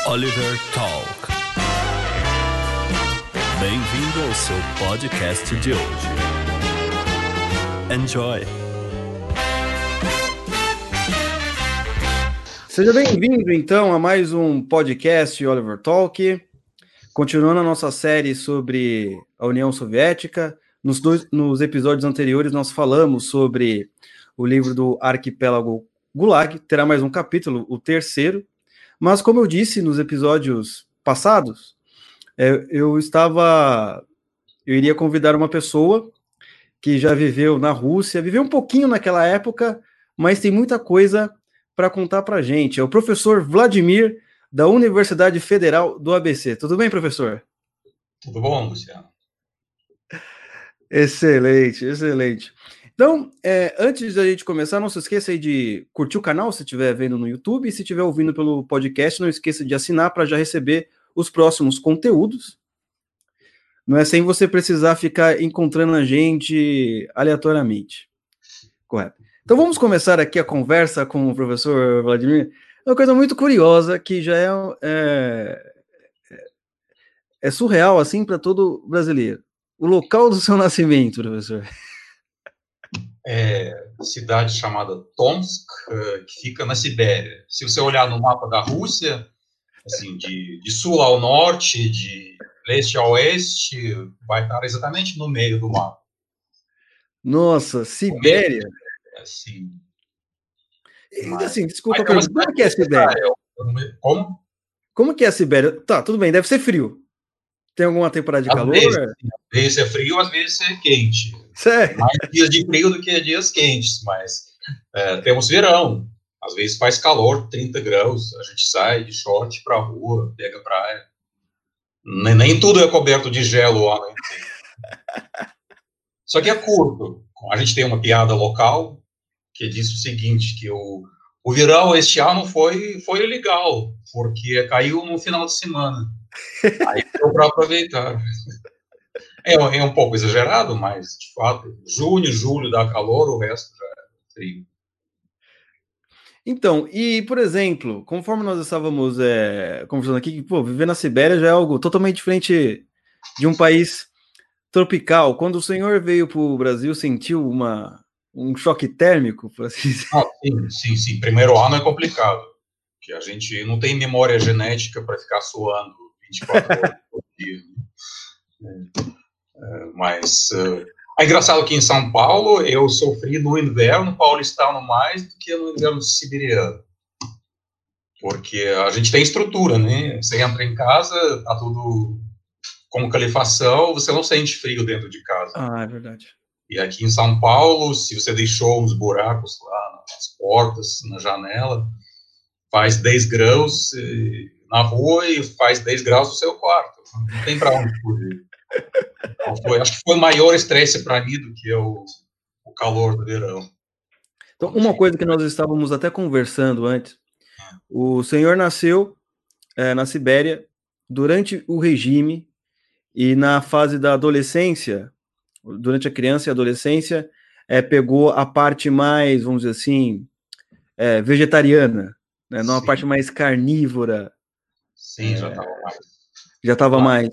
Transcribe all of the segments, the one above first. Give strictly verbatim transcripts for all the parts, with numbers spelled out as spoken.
Oliver Talk. Bem-vindo ao seu podcast de hoje. Enjoy! Seja bem-vindo, então, a mais um podcast Oliver Talk. Continuando a nossa série sobre a União Soviética, nos, dois, nos episódios anteriores nós falamos sobre o livro do Arquipélago Gulag, terá mais um capítulo, o terceiro, mas como eu disse nos episódios passados, é, eu estava, eu iria convidar uma pessoa que já viveu na Rússia, viveu um pouquinho naquela época, mas tem muita coisa para contar para a gente. É o professor Vladimir, da Universidade Federal do A B C. Tudo bem, professor? Tudo bom, Luciano? Excelente, excelente. Então, é, antes da gente começar, não se esqueça aí de curtir o canal se estiver vendo no YouTube, e se estiver ouvindo pelo podcast, não esqueça de assinar para já receber os próximos conteúdos. Não é sem você precisar ficar encontrando a gente aleatoriamente. Correto. Então vamos começar aqui a conversa com o professor Vladimir. É uma coisa muito curiosa que já é, é, é surreal assim para todo brasileiro. O local do seu nascimento, professor? É cidade chamada Tomsk, que fica na Sibéria. Se você olhar no mapa da Rússia, assim, de, de sul ao norte, de leste a oeste, vai estar exatamente no meio do mapa. Nossa, Sibéria? Assim, mas, assim, desculpa, mas, mas, como é que é a Sibéria? Como? Como que é a Sibéria? Tá, tudo bem, deve ser frio. Tem alguma temporada de às calor? Vezes, às vezes é frio, às vezes é quente. Sério? Mais dias de frio do que dias quentes, mas é, temos verão. Às vezes faz calor, trinta graus, a gente sai de short pra rua, pega praia. Nem, nem tudo é coberto de gelo lá, né? Só que é curto. A gente tem uma piada local que diz o seguinte, que o, o verão este ano foi, foi legal, porque caiu no final de semana. Aí deu para aproveitar. É, é um pouco exagerado, mas, de fato, junho, julho dá calor, o resto já é frio. Então, e, por exemplo, conforme nós estávamos é, conversando aqui, pô, viver na Sibéria já é algo totalmente diferente de um país tropical. Quando o senhor veio para o Brasil, sentiu uma, um choque térmico, por assim dizer? Ah, sim, sim, sim. Primeiro ano é complicado, porque a gente não tem memória genética para ficar suando vinte e quatro horas por dia. É, é, mas uh, é engraçado que em São Paulo eu sofri no inverno paulistano mais do que no inverno siberiano, porque a gente tem estrutura, né? Você entra em casa, tá tudo com calefação, você não sente frio dentro de casa. Ah, é verdade. E aqui em São Paulo, se você deixou uns buracos lá nas portas, na janela, faz dez graus na rua e faz dez graus no seu quarto. Não tem para onde fugir. Então, foi, acho que foi o maior estresse para mim do que o, o calor do verão. Então, uma coisa que nós estávamos até conversando antes, o senhor nasceu é, na Sibéria durante o regime e na fase da adolescência, durante a criança e a adolescência, é, pegou a parte mais, vamos dizer assim, é, vegetariana, né? Não a parte mais carnívora. Sim, é, já estava mais. Já estava mais.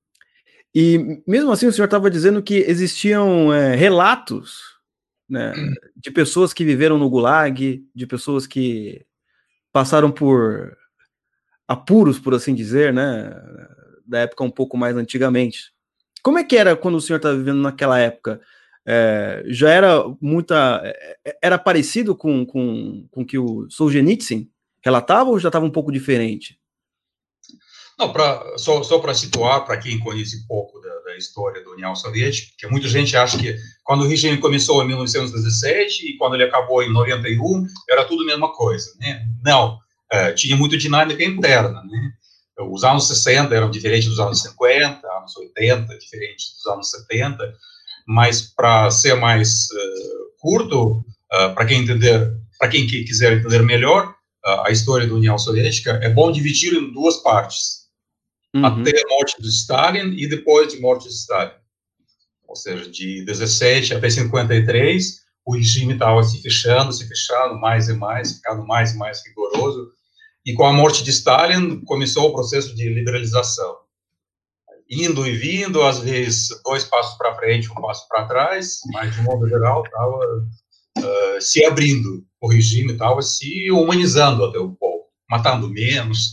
E mesmo assim o senhor estava dizendo que existiam é, relatos, né, de pessoas que viveram no Gulag, de pessoas que passaram por apuros, por assim dizer, né, da época um pouco mais antigamente. Como é que era quando o senhor estava vivendo naquela época? É, já era muita... Era parecido com o com, com que o Solzhenitsyn relatava ou já estava um pouco diferente? Não, pra, só, só para situar, para quem conhece pouco da, da história da União Soviética, porque muita gente acha que quando o regime começou em mil novecentos e dezessete e quando ele acabou em noventa e um, era tudo a mesma coisa, né? Não, é, tinha muita dinâmica interna, né? Os anos sessenta eram diferentes dos anos cinquenta, anos oitenta, diferentes dos anos setenta, mas para ser mais uh, curto, uh, para quem entender, para quem quiser entender melhor uh, a história da União Soviética, é bom dividir em duas partes. Uhum. Até a morte do Stalin e depois de morte de Stalin. Ou seja, de dezessete até cinquenta e três, o regime estava se fechando, se fechando mais e mais, ficando mais e mais rigoroso. e com a morte de Stalin começou o processo de liberalização. Indo e vindo, às vezes dois passos para frente, um passo para trás, mas de modo geral estava uh, se abrindo, o regime estava se humanizando até um pouco, matando menos.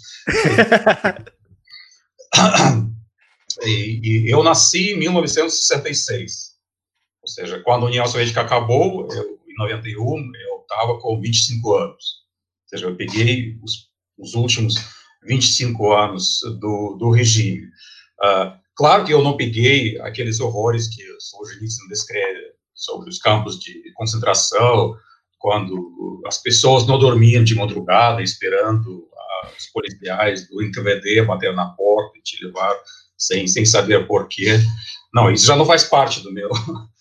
e, e eu nasci em mil novecentos e sessenta e seis, ou seja, quando a União Soviética acabou, eu, em noventa e um, eu estava com vinte e cinco anos, ou seja, eu peguei os, os últimos vinte e cinco anos do, do regime. Uh, claro que eu não peguei aqueles horrores que o Solzhenitsyn descreve sobre os campos de concentração, quando as pessoas não dormiam de madrugada esperando uh, os policiais do N K V D bater na porta e te levar sem, sem saber por quê. Não, isso já não faz parte do meu,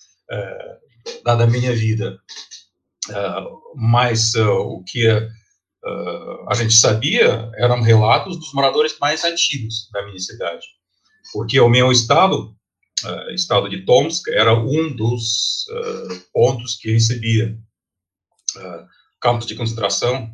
uh, da, da minha vida. Uh, mas uh, o que uh, a gente sabia eram relatos dos moradores mais antigos da minha cidade. Porque o meu estado, uh, estado de Tomsk, era um dos uh, pontos que recebia uh, campos de concentração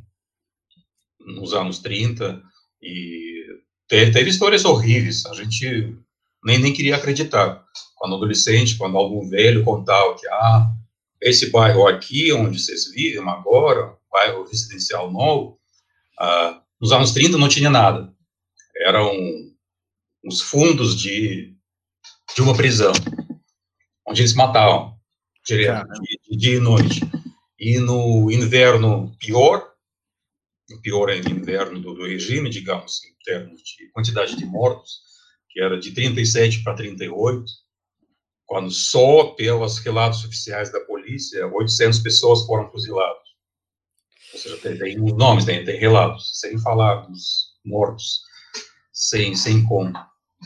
nos anos trinta, e teve, teve histórias horríveis, a gente nem, nem queria acreditar. Quando adolescente, quando algum velho contava que, ah, esse bairro aqui, onde vocês vivem agora, bairro residencial novo, uh, nos anos trinta não tinha nada. Eram os fundos de, de uma prisão, onde eles matavam, direto, de, de dia e noite. E no inverno pior, o pior inverno do, do regime, digamos, em termos de quantidade de mortos, que era de trinta e sete para trinta e oito, quando só pelos relatos oficiais da polícia, oitocentas pessoas foram fuziladas. Ou seja, tem, tem nomes, tem, tem relatos, sem falar dos mortos, sem, sem conta.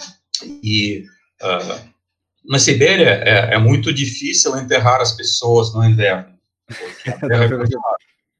E uh, na Sibéria é, é muito difícil enterrar as pessoas no inverno, porque a terra é congelada.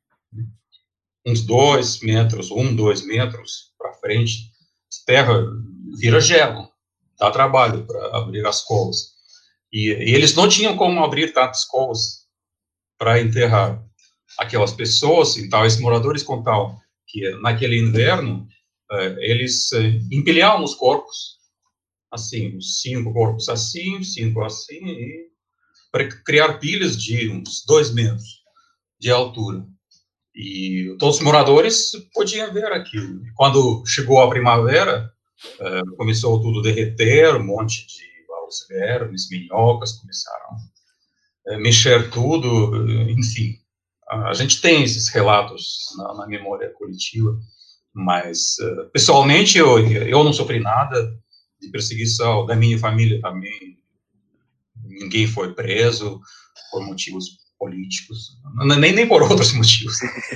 Uns dois metros, um, dois metros para frente, a terra vira gelo, dá trabalho para abrir as covas. E, e eles não tinham como abrir tantas covas para enterrar aquelas pessoas. Então, esses moradores contavam que naquele inverno uh, eles uh, empilhavam os corpos, assim, cinco corpos assim, cinco assim, e para criar pilhas de uns dois metros de altura. E todos os moradores podiam ver aquilo. Quando chegou a primavera, uh, começou tudo a derreter, um monte de baús vermes, minhocas começaram a mexer tudo, enfim. A gente tem esses relatos na, na memória coletiva, mas, uh, pessoalmente, eu, eu não sofri nada de perseguição, da minha família também, ninguém foi preso por motivos políticos, nem, nem por outros motivos.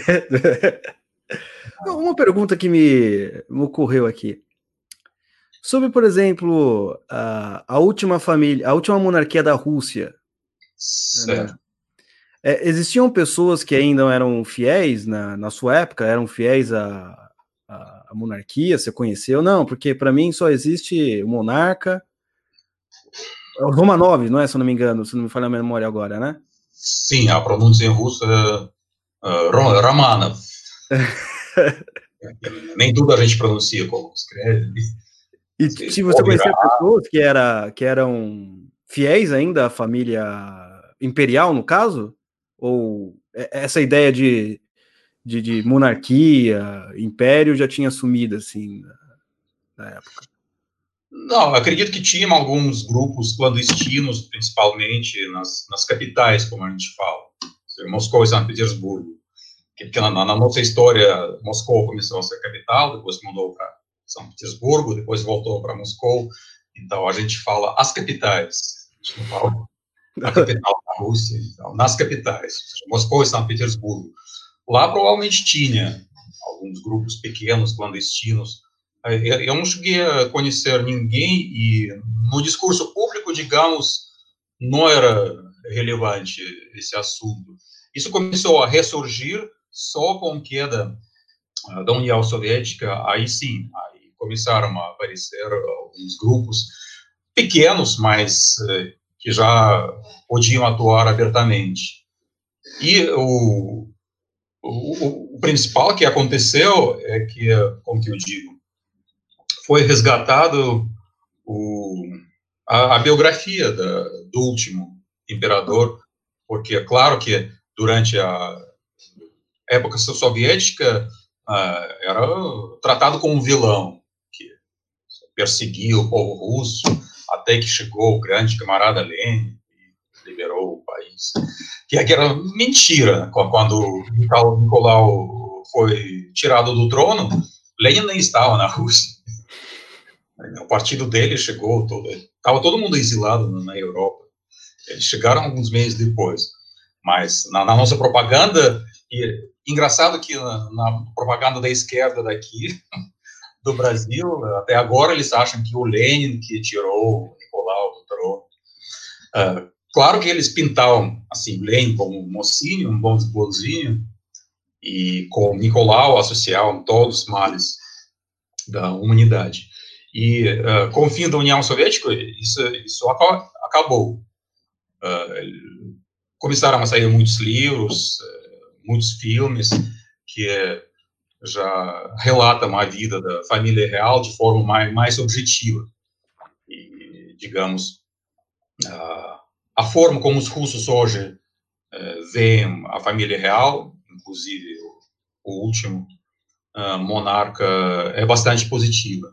Uma pergunta que me, me ocorreu aqui, sobre, por exemplo, a, a última família, a última monarquia da Rússia, certo. Né? É, existiam pessoas que ainda eram fiéis na, na sua época, eram fiéis à, à, à monarquia, você conheceu? Não, porque para mim só existe o monarca, o Romanov, não é, se eu não me engano, se não me falha a memória agora, né? Sim, a pronúncia em russo é uh, Romanov. Nem tudo a gente pronuncia como escreve. E se você conhecia pessoas que, era, que eram fiéis ainda à família imperial, no caso? Ou essa ideia de, de, de monarquia, império já tinha sumido, assim, na, na época? Não, acredito que tinham alguns grupos clandestinos, principalmente nas, nas capitais, como a gente fala, Moscou e São Petersburgo. Porque na, na nossa história, Moscou começou a ser capital, depois mudou para São Petersburgo, depois voltou para Moscou. Então, a gente fala as capitais, a gente não fala a capital da Rússia, então, nas capitais, Moscou e São Petersburgo. Lá provavelmente tinha alguns grupos pequenos, clandestinos. Eu não cheguei a conhecer ninguém e no discurso público, digamos, não era relevante esse assunto. Isso começou a ressurgir só com a queda da União Soviética, aí sim, aí começaram a aparecer alguns grupos pequenos, mas que já podiam atuar abertamente. E o, o, o principal que aconteceu é que, como que eu digo, foi resgatado o, a, a biografia da, do último imperador, porque é claro que durante a época soviética uh, era tratado como um vilão, que perseguia o povo russo, até que chegou o grande camarada Lenin e liberou o país. Que era mentira, quando Nicolau foi tirado do trono, Lenin nem estava na Rússia. O partido dele chegou, todo, estava todo mundo exilado na Europa. Eles chegaram alguns meses depois. Mas na, na nossa propaganda, e, engraçado que na, na propaganda da esquerda daqui, do Brasil, até agora eles acham que o Lenin que tirou o Nicolau do trono. Uh, claro que eles pintavam assim, Lenin como um mocinho, um bom bonzinho, e com Nicolau associavam todos os males da humanidade. E uh, com o fim da União Soviética, isso, isso acabou. Uh, começaram a sair muitos livros, uh, muitos filmes que uh, já relatam a vida da família real de forma mais, mais objetiva. E, digamos, uh, a forma como os russos hoje uh, veem a família real, inclusive o, o último uh, monarca, é bastante positiva.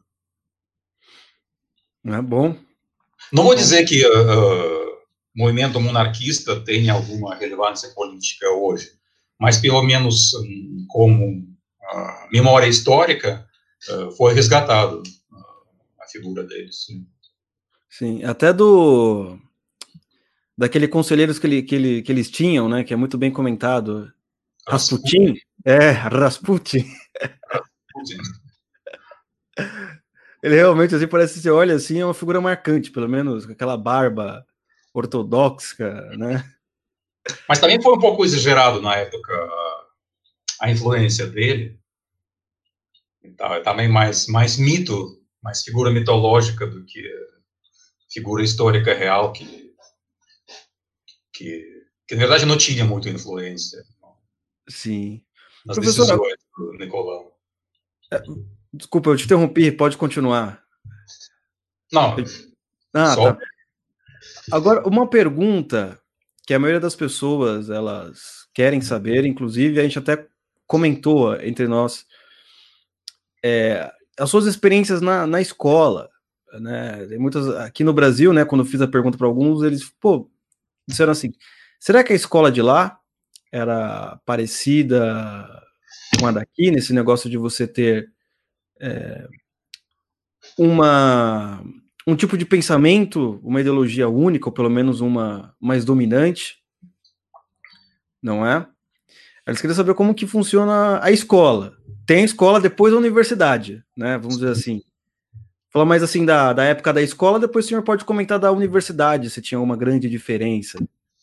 É bom. Não vou dizer que o uh, uh, movimento monarquista tem alguma relevância política hoje, mas pelo menos um, como uh, memória histórica uh, foi resgatado uh, a figura deles. Sim. Sim, até do daquele conselheiros que, ele, que, ele, que eles tinham, né, que é muito bem comentado, Rasputin, Rasputin. é, Rasputin. Rasputin. Ele realmente, assim, parece, você olha assim, é uma figura marcante, pelo menos, com aquela barba ortodoxa, né? Mas também foi um pouco exagerado na época a influência dele. Então, é também mais, mais mito, mais figura mitológica do que figura histórica real, que, que, que na verdade não tinha muita influência. Sim. Nas Professor, decisões do Nicolau. É, desculpa, eu te interrompi, pode continuar. Não, ah, só... tá. Agora, uma pergunta que a maioria das pessoas, elas querem saber, inclusive a gente até comentou entre nós, é, as suas experiências na, na escola, né? Tem muitas, aqui no Brasil, né, quando eu fiz a pergunta para alguns, eles, pô, disseram assim, será que a escola de lá era parecida com a daqui, nesse negócio de você ter é, uma, um tipo de pensamento, uma ideologia única, ou pelo menos uma mais dominante, não é? Eles queriam saber como que funciona a escola. Tem a escola, depois a universidade, né? Vamos dizer assim. Falar mais assim da, da época da escola, depois o senhor pode comentar da universidade, se tinha uma grande diferença.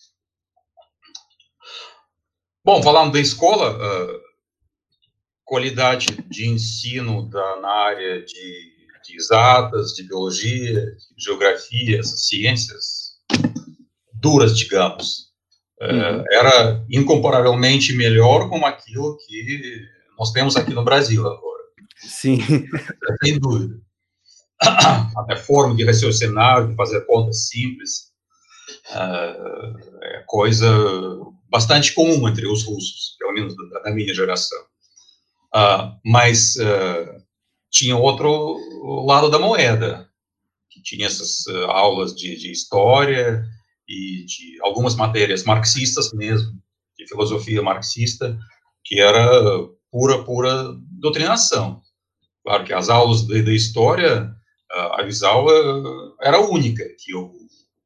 Bom, falando da escola, uh, qualidade de ensino da, na área de, de exatas, de biologia, de geografia, ciências duras, digamos, uhum. uh, era incomparavelmente melhor com aquilo que nós temos aqui no Brasil agora. Sim. Sem dúvida. A forma de raciocinar, de fazer contas simples, uh, é coisa bastante comum entre os russos, pelo menos da, da minha geração. Uh, mas uh, tinha outro lado da moeda, que tinha essas uh, aulas de, de história e de algumas matérias marxistas mesmo, de filosofia marxista, que era pura, pura doutrinação. Claro que as aulas de, de história, uh, a visão uh, era única, que o,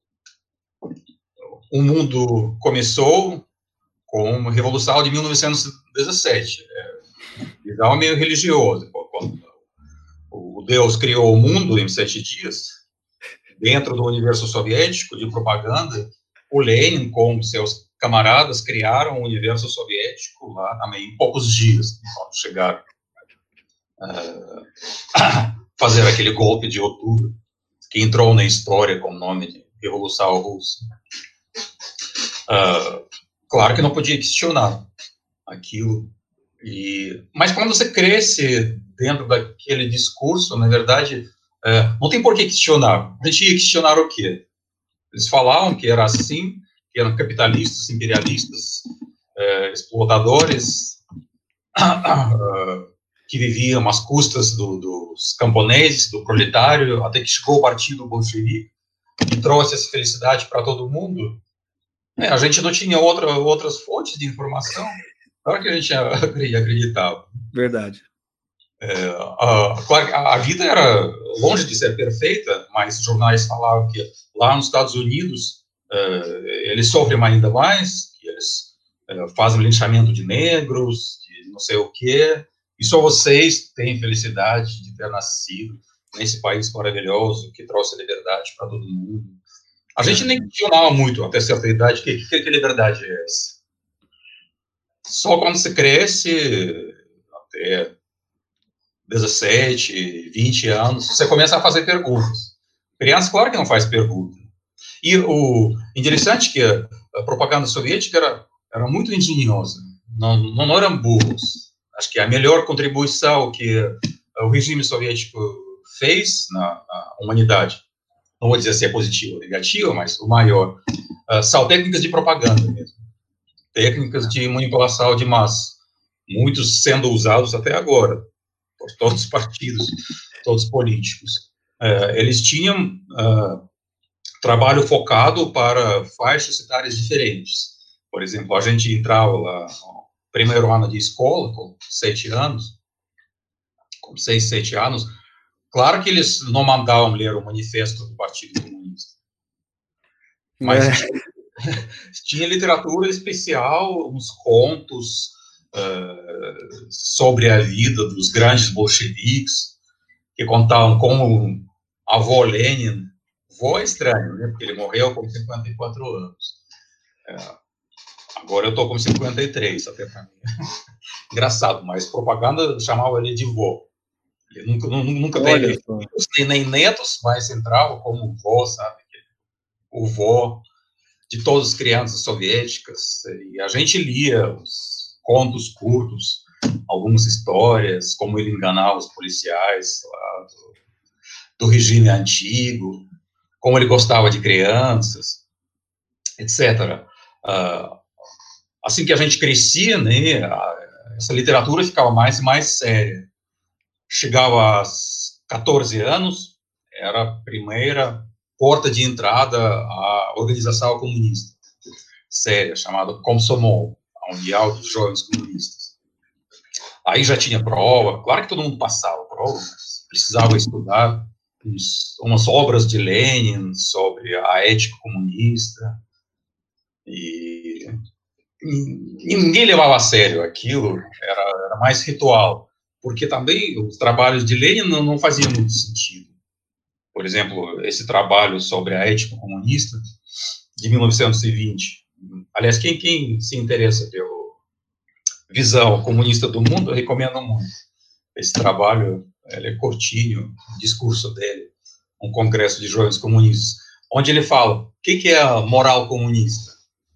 o mundo começou com a Revolução de mil novecentos e dezessete, visão meio religiosa. Quando o Deus criou o mundo em sete dias, dentro do universo soviético de propaganda, o Lenin com seus camaradas criaram o universo soviético lá também em poucos dias, quando chegaram a uh, fazer aquele golpe de outubro, que entrou na história com o nome de Revolução Russa. Uh, claro que não podia questionar aquilo. E, mas quando você cresce dentro daquele discurso, na verdade, é, não tem por que questionar. A gente ia questionar o quê? Eles falavam que era assim, que eram capitalistas, imperialistas, é, explotadores, que viviam às custas do, dos camponeses, do proletário, até que chegou o partido bolchevique e trouxe essa felicidade para todo mundo. É, a gente não tinha outra, outras fontes de informação. Claro que a gente acreditava. Verdade. É, a, claro, a, a vida era longe de ser perfeita, mas os jornais falavam que lá nos Estados Unidos uh, eles sofrem ainda mais, que eles uh, fazem linchamento de negros, de não sei o quê, e só vocês têm felicidade de ter nascido nesse país maravilhoso que trouxe liberdade para todo mundo. A gente nem questionava muito, até certa idade, que, que, que liberdade é essa? Só quando você cresce, até dezessete, vinte anos, você começa a fazer perguntas. Criança, claro que não faz pergunta. E o interessante é que a, a propaganda soviética era, era muito engenhosa, não, não eram burros. Acho que a melhor contribuição que o regime soviético fez na, na humanidade, não vou dizer se é positivo ou negativo, mas o maior, uh, são técnicas de propaganda mesmo. Técnicas de manipulação de massa, muitos sendo usados até agora, por todos os partidos, todos os políticos. Uh, eles tinham uh, trabalho focado para faixas etárias diferentes. Por exemplo, a gente entrava lá no primeiro ano de escola, com sete anos, com seis, sete anos, claro que eles não mandavam ler o manifesto do Partido Comunista, mas é. tinha, tinha literatura especial, uns contos uh, sobre a vida dos grandes bolcheviques, que contavam como a avó Lenin, avó é estranho, né, porque ele morreu com cinquenta e quatro anos. Uh, agora eu estou com cinquenta e três, até para mim. Engraçado, mas propaganda chamava ele de vó. Ele nunca, nunca teve filhos, nem netos, mas entrava como vó, sabe? O vó de todas as crianças soviéticas. E a gente lia os contos curtos, algumas histórias, como ele enganava os policiais lá do, do regime antigo, como ele gostava de crianças, etcétera. Uh, assim que a gente crescia, né, a, essa literatura ficava mais e mais séria. Chegava aos catorze anos, era a primeira porta de entrada à organização comunista séria, chamada Komsomol, a União dos Jovens Comunistas. Aí já tinha prova, claro que todo mundo passava prova, mas precisava estudar uns, umas obras de Lenin sobre a ética comunista, e, e ninguém levava a sério aquilo, era, era mais ritual. Porque também os trabalhos de Lenin não, não faziam muito sentido. Por exemplo, esse trabalho sobre a ética comunista, de mil novecentos e vinte. Aliás, quem, quem se interessa pela visão comunista do mundo, eu recomendo muito. Esse trabalho, ele é curtinho, o discurso dele, um congresso de jovens comunistas, onde ele fala, o que, que é a moral comunista?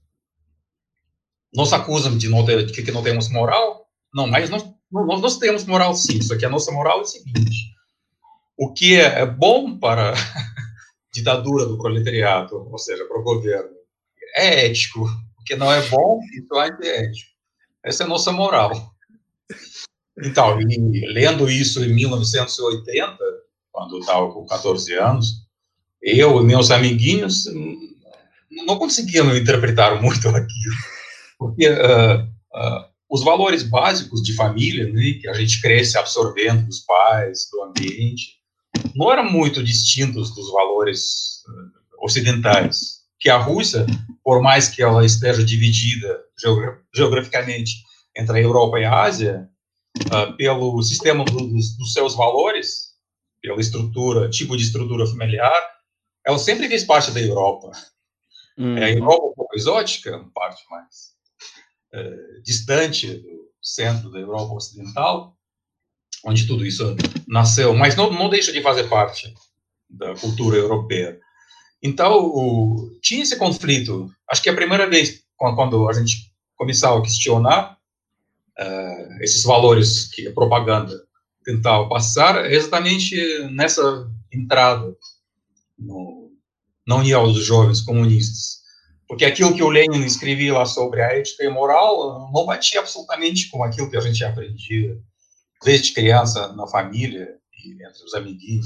Nos acusam de, não ter, de que não temos moral? Não, mas nós Nós, nós temos moral sim, só que a nossa moral é o seguinte: o que é, é bom para a ditadura do proletariado, ou seja, para o governo, é ético. O que não é bom, isso é antiético. Essa é a nossa moral. Então, e, lendo isso em mil novecentos e oitenta, quando eu estava com catorze anos, eu e meus amiguinhos não conseguíamos interpretar muito aquilo, porque uh, uh, os valores básicos de família, né, que a gente cresce absorvendo dos pais, do ambiente, não eram muito distintos dos valores uh, ocidentais. Que a Rússia, por mais que ela esteja dividida geogra geograficamente entre a Europa e a Ásia, uh, pelo sistema do, dos, dos seus valores, pela estrutura, tipo de estrutura familiar, ela sempre fez parte da Europa. Uhum. É a Europa um pouco exótica, uma parte mais Uh, distante do centro da Europa Ocidental, onde tudo isso nasceu, mas não, não deixa de fazer parte da cultura europeia. Então, o, tinha esse conflito. Acho que é a primeira vez, quando, quando a gente começava a questionar, uh, esses valores que a propaganda tentava passar, é exatamente nessa entrada no, na União dos Jovens Comunistas. Porque aquilo que o Lenin escrevia lá sobre a ética e moral não batia absolutamente com aquilo que a gente aprendia desde criança na família e entre os amiguinhos.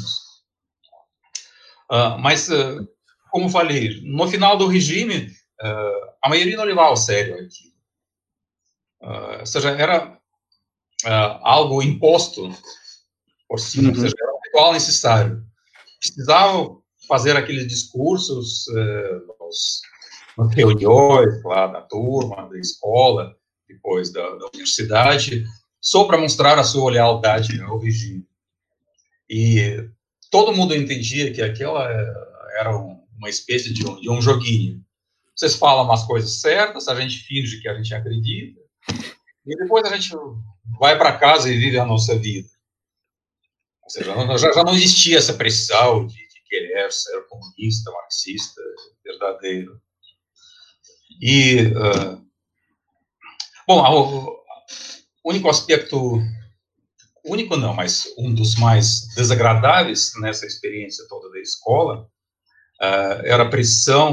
Uh, mas, uh, como falei, no final do regime, uh, a maioria não levava a sério aquilo. Uh, ou seja, era uh, algo imposto por cima, uhum. Ou seja, era um ritual necessário. Precisava fazer aqueles discursos uh, nos, nas reuniões lá da turma, da escola, depois da, da universidade, só para mostrar a sua lealdade ao regime. E todo mundo entendia que aquela era um, uma espécie de um, de um joguinho. Vocês falam umas coisas certas, a gente finge que a gente acredita, e depois a gente vai para casa e vive a nossa vida. Ou seja, já, já não existia essa pressão de, de querer ser comunista, marxista, verdadeiro. E, uh, bom, o único aspecto, único não, mas um dos mais desagradáveis nessa experiência toda da escola uh, era a pressão,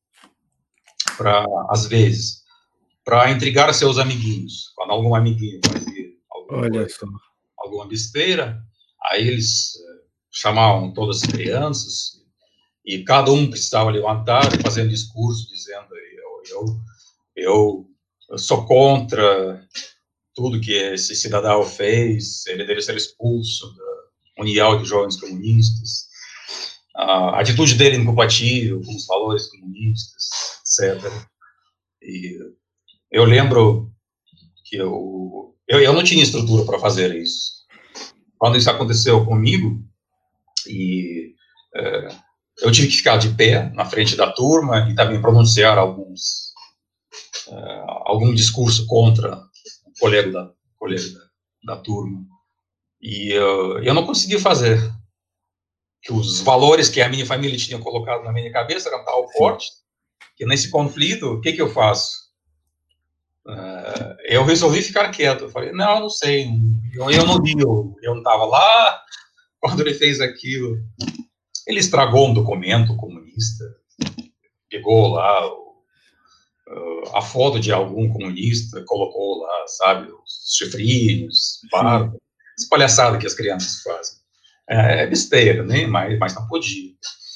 para, às vezes, para intrigar seus amiguinhos. Quando algum amiguinho fazia alguma, coisa, alguma besteira, aí eles uh, chamavam todas as crianças e cada um precisava levantar e fazer um discurso dizendo eu, eu, eu sou contra tudo que esse cidadão fez, ele deve ser expulso da União de Jovens Comunistas, a atitude dele incompatível com os valores comunistas, etcétera. E eu lembro que eu, eu, eu não tinha estrutura para fazer isso. Quando isso aconteceu comigo, e é, eu tive que ficar de pé na frente da turma e também pronunciar alguns, é, algum discurso contra o colega da, colega da, da turma. E uh, eu não consegui fazer. Que os valores que a minha família tinha colocado na minha cabeça eram tão fortes, que nesse conflito, o que, que eu faço? Uh, eu resolvi ficar quieto. Eu falei, não, não sei, eu, eu não vi, eu, eu não estava lá quando ele fez aquilo. Ele estragou um documento comunista, pegou lá o, uh, a foto de algum comunista, colocou lá, sabe, os chifrinhos, barba, as palhaçadas que as crianças fazem. É besteira, né? Mas, mas não podia.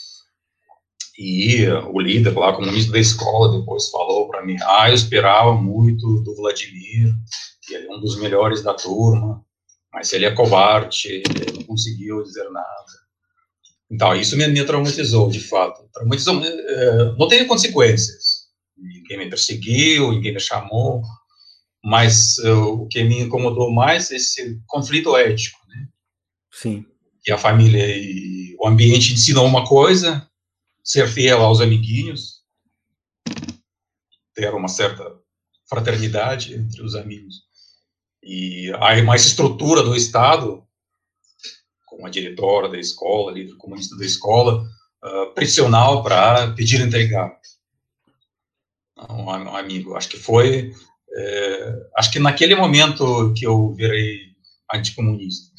E o líder lá, comunista da escola, depois falou para mim, ah, eu esperava muito do Vladimir, que ele é um dos melhores da turma, mas ele é covarde, ele não conseguiu dizer nada. Então, isso me, me traumatizou, de fato. Traumatizou, não teve consequências. Ninguém me perseguiu, ninguém me chamou, mas uh, o que me incomodou mais é esse conflito ético, né? Sim. Que a família e o ambiente ensinam uma coisa, ser fiel aos amiguinhos, ter uma certa fraternidade entre os amigos. E a mais estrutura do Estado, com a diretora da escola, líder comunista da escola, uh, pressionar para pedir entregar um, um amigo. Acho que foi, é, acho que naquele momento que eu virei anticomunista.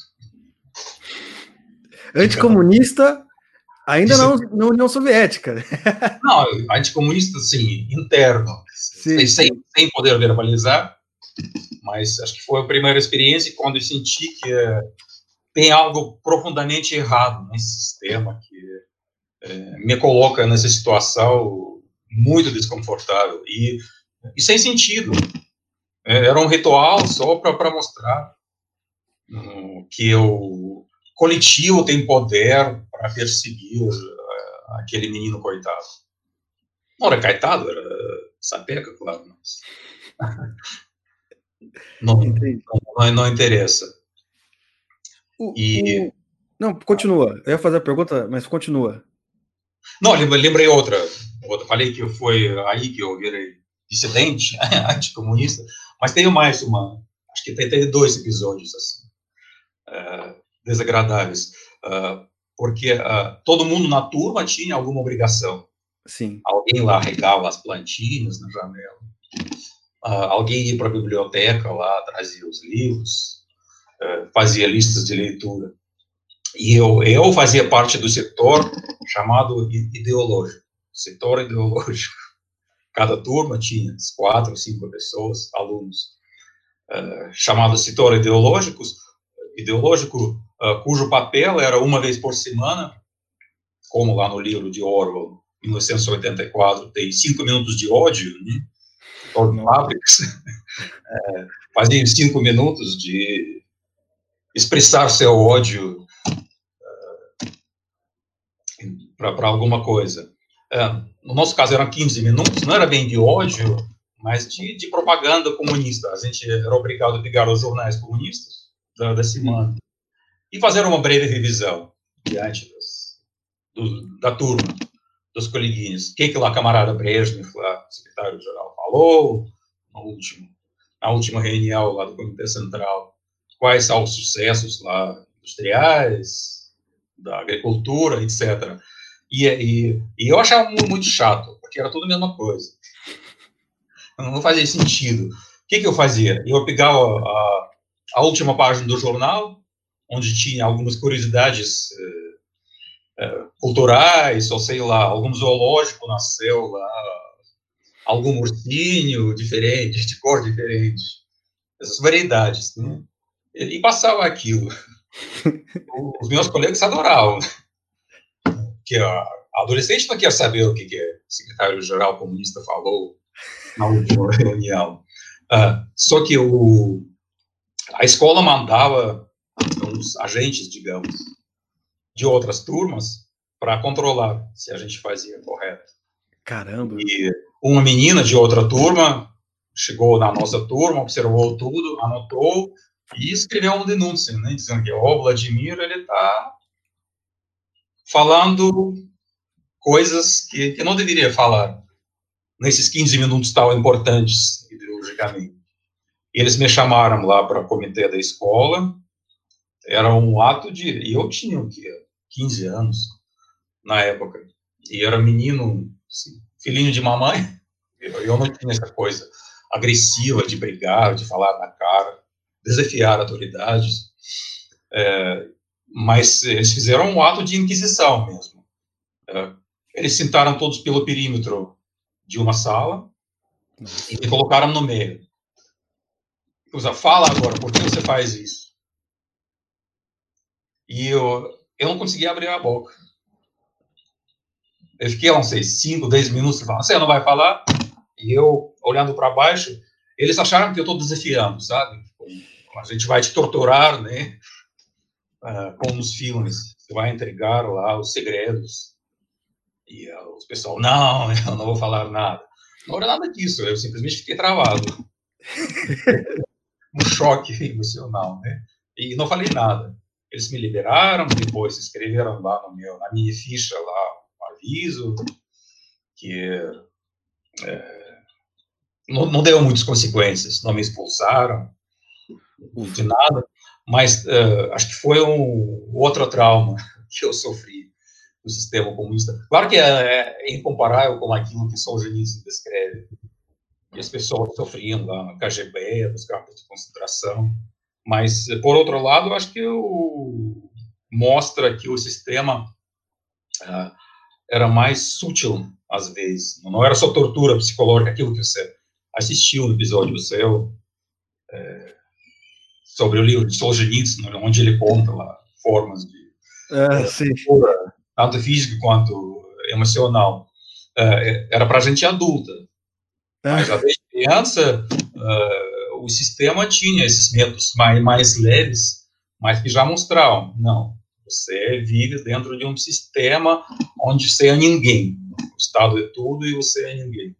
Anticomunista, ainda não na União Soviética. Não, anticomunista, sim, interno, sim, sem, sim. sem poder verbalizar, mas acho que foi a primeira experiência quando eu senti que é, tem algo profundamente errado nesse sistema que é, me coloca nessa situação muito desconfortável e, e sem sentido. É, era um ritual só para mostrar um, que o coletivo tem poder para perseguir uh, aquele menino coitado. Não era coitado, era sapeca, claro, mas não, não, não interessa. O, e... o... Não, continua. Eu ia fazer a pergunta, mas continua. Não, lembrei outra. outra. Falei que foi aí que eu virei dissidente, anticomunista, mas tem mais uma, acho que tem, tem dois episódios assim. Uh, desagradáveis, uh, porque uh, todo mundo na turma tinha alguma obrigação. Sim. Alguém lá regava as plantinhas na janela. uh, alguém ia para a biblioteca lá, trazia os livros, uh, fazia listas de leitura. E eu, eu fazia parte do setor chamado ideológico, setor ideológico. Cada turma tinha quatro, cinco pessoas, alunos, uh, chamado setor ideológicos, ideológico, uh, cujo papel era uma vez por semana, como lá no livro de Orwell, mil novecentos e oitenta e quatro, tem cinco minutos de ódio, né? Todas fábricas, é, fazia cinco minutos de expressar seu ódio para alguma coisa. É, no nosso caso eram quinze minutos, não era bem de ódio, mas de, de propaganda comunista. A gente era obrigado a pegar os jornais comunistas da, da semana e fazer uma breve revisão diante das, do, da turma, dos coleguinhas. O que que lá camarada Brezhnev, lá, secretário-geral, falou no último, na última reunião lá do Comitê Central? Quais são os sucessos lá industriais, da agricultura, etcétera. E, e, e eu achava muito chato, porque era tudo a mesma coisa. Não fazia sentido. O que, que eu fazia? Eu pegava a, a última página do jornal, onde tinha algumas curiosidades eh, eh, culturais, ou sei lá, algum zoológico nasceu lá, algum ursinho diferente, de cor diferente, essas variedades, né? E, e passava aquilo. Os meus colegas adoravam. Que a adolescente não quer saber o que, que o secretário-geral comunista falou na última reunião. Uh, só que o, a escola mandava uns agentes, digamos, de outras turmas para controlar se a gente fazia correto. Caramba! E uma menina de outra turma chegou na nossa turma, observou tudo, anotou e escreveu uma denúncia, né, dizendo que o Vladimir, ele está falando coisas que, que não deveria falar nesses quinze minutos tão importantes ideologicamente. E eles me chamaram lá para o comitê da escola. Era um ato de... E eu tinha o quê? quinze anos na época. E era menino, assim, filhinho de mamãe. Eu, eu não tinha essa coisa agressiva de brigar, de falar na cara, desafiar autoridades. É, mas eles fizeram um ato de inquisição mesmo. É, eles sentaram todos pelo perímetro de uma sala e me colocaram no meio. Usa, fala agora, por que você faz isso? E eu, eu não conseguia abrir a boca. Eu fiquei, não sei, cinco, dez minutos falando, você não vai falar? E eu, olhando para baixo, eles acharam que eu estou desafiando, sabe? A gente vai te torturar, né? Uh, como nos filmes, você vai entregar lá os segredos. E uh, o pessoal, não, eu não vou falar nada. Não era nada disso, eu simplesmente fiquei travado. Um choque emocional, né? E não falei nada. Eles me liberaram, depois escreveram lá no meu, na minha ficha lá, um aviso, que é, não, não deu muitas consequências, não me expulsaram, de nada, mas uh, acho que foi um outro trauma que eu sofri do sistema comunista. Claro que é, é incomparável com aquilo que Solzhenitsyn descreve, que as pessoas sofriam lá no K G B, nos campos de concentração, mas, por outro lado, eu acho que o, mostra que o sistema uh, era mais sutil, às vezes, não era só tortura psicológica, aquilo que você assistiu no episódio seu, é, sobre o livro de Solzhenitsyn, onde ele conta lá formas de ah, sim. tortura, tanto física quanto emocional. Uh, era para gente adulta. Mas já desde criança, uh, o sistema tinha esses métodos mais, mais leves, mas que já mostravam, não, você vive dentro de um sistema onde você é ninguém. O Estado é tudo e você é ninguém.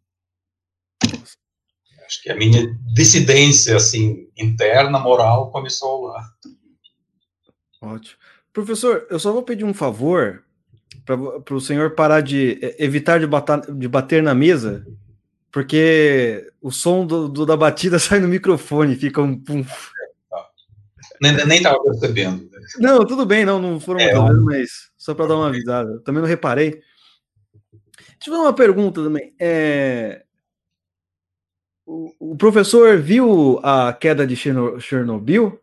Acho que a minha dissidência, assim, interna, moral, começou lá. Ótimo. Professor, eu só vou pedir um favor para o senhor parar de evitar de bater, de bater na mesa, porque o som do, do, da batida sai no microfone, fica um pum. Nem estava percebendo. Não, tudo bem, não, não foram é, muitas um... vezes, mas só para dar uma avisada. Eu também não reparei. Deixa eu fazer uma pergunta também. É... o, o professor viu a queda de Chernobyl?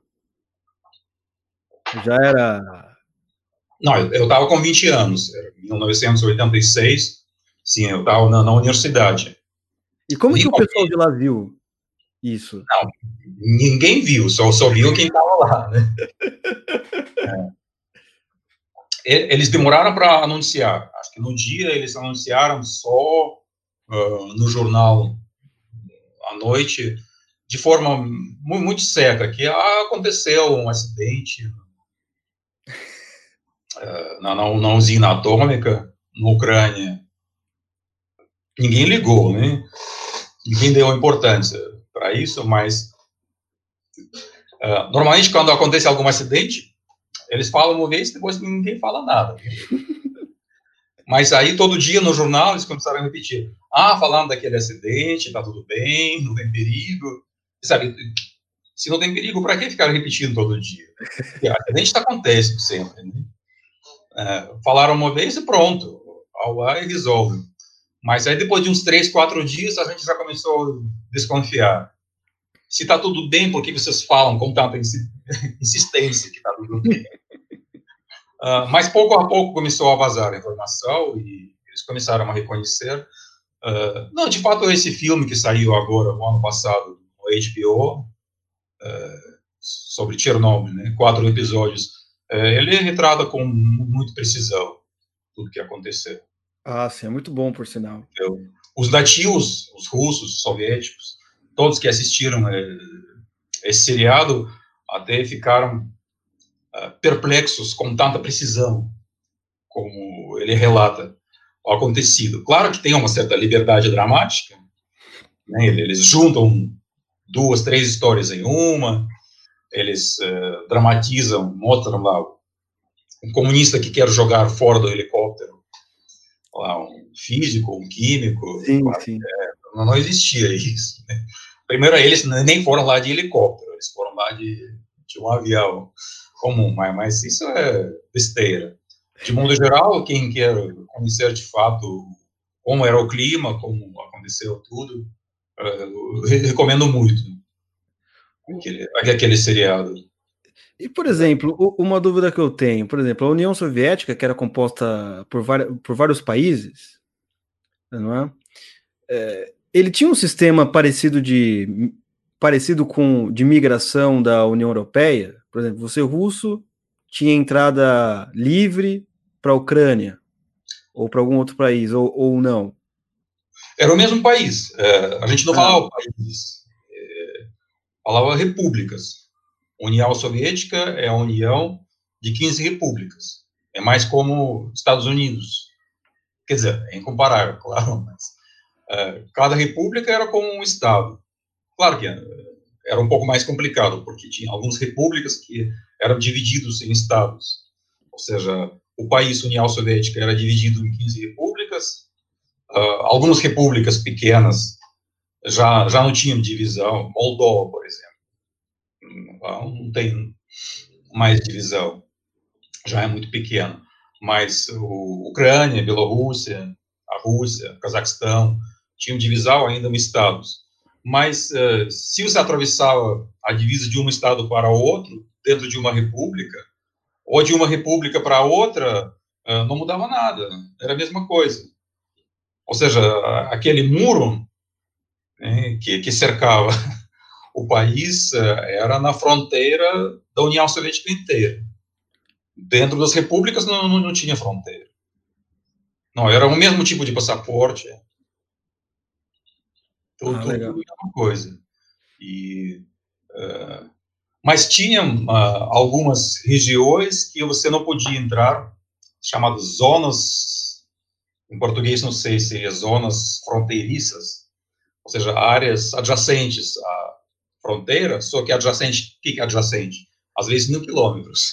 Já era... Não, eu estava com vinte anos, era mil novecentos e oitenta e seis, sim, eu estava na, na universidade. E como Vi que o como... pessoal de lá viu isso? Não, ninguém viu, só, só viu quem estava lá, né? É. Eles demoraram para anunciar, acho que no dia eles anunciaram só uh, no jornal à noite, de forma muito, muito seca, que ah, aconteceu um acidente uh, na, na, na usina atômica, na Ucrânia. Ninguém ligou, né? Ninguém deu importância para isso, mas uh, normalmente quando acontece algum acidente, eles falam uma vez, depois ninguém fala nada. Mas aí todo dia no jornal eles começaram a repetir, ah, falando daquele acidente, tá tudo bem, não tem perigo. Sabe, se não tem perigo, para que ficar repetindo todo dia? Porque acidente acontece sempre, né? Uh, falaram uma vez e pronto, ao lá e resolve. Mas aí depois de uns três, quatro dias, a gente já começou a desconfiar. Se está tudo bem, por que vocês falam com tanta insistência que está tudo bem? Uh, mas pouco a pouco começou a vazar a informação e eles começaram a reconhecer. Uh, não, de fato, esse filme que saiu agora, no ano passado, no H B O, uh, sobre Chernobyl, né, quatro episódios, uh, ele retrata com muita precisão tudo que aconteceu. Ah, sim, é muito bom, por sinal. Então, os nativos, os russos, os soviéticos, todos que assistiram eh, esse seriado, até ficaram uh, perplexos com tanta precisão, como ele relata o acontecido. Claro que tem uma certa liberdade dramática, né? Eles juntam duas, três histórias em uma, eles uh, dramatizam, mostram lá um comunista que quer jogar fora do helicóptero, lá, um físico, um químico, sim, claro, sim. É, não existia isso, né? Primeiro, eles nem foram lá de helicóptero, eles foram lá de, de um avião comum, mas, mas isso é besteira. De modo geral, quem quer conhecer de fato como era o clima, como aconteceu tudo, eu recomendo muito aquele, aquele seriado. E, por exemplo, uma dúvida que eu tenho, por exemplo, a União Soviética, que era composta por, por vários países, não é? É, ele tinha um sistema parecido de parecido com de migração da União Europeia. Por exemplo, você russo tinha entrada livre para a Ucrânia ou para algum outro país, ou, ou não? Era o mesmo país. É, a gente não ah. falava países, é, falava repúblicas. União Soviética é a união de quinze repúblicas. É mais como Estados Unidos. Quer dizer, é incomparável, claro, mas uh, cada república era como um estado. Claro que era um pouco mais complicado, porque tinha algumas repúblicas que eram divididos em estados. Ou seja, o país União Soviética era dividido em quinze repúblicas. Uh, algumas repúblicas pequenas já, já não tinham divisão. Moldova, por exemplo, não tem mais divisão, já é muito pequeno, mas o Ucrânia, Bielorrússia, a Rússia, o Cazaquistão, tinham divisão ainda em estados, mas uh, se você atravessava a divisa de um estado para outro, dentro de uma república, ou de uma república para outra, uh, não mudava nada, era a mesma coisa. Ou seja, aquele muro, né, que, que cercava o país era na fronteira da União Soviética inteira. Dentro das repúblicas não, não, não tinha fronteira. Não, era o mesmo tipo de passaporte. Tudo, ah, tudo a mesma coisa. E, uh, mas tinha uh, algumas regiões que você não podia entrar, chamadas zonas, em português não sei se é zonas fronteiriças, ou seja, áreas adjacentes a fronteira, só que adjacente, o que é adjacente? Às vezes mil quilômetros.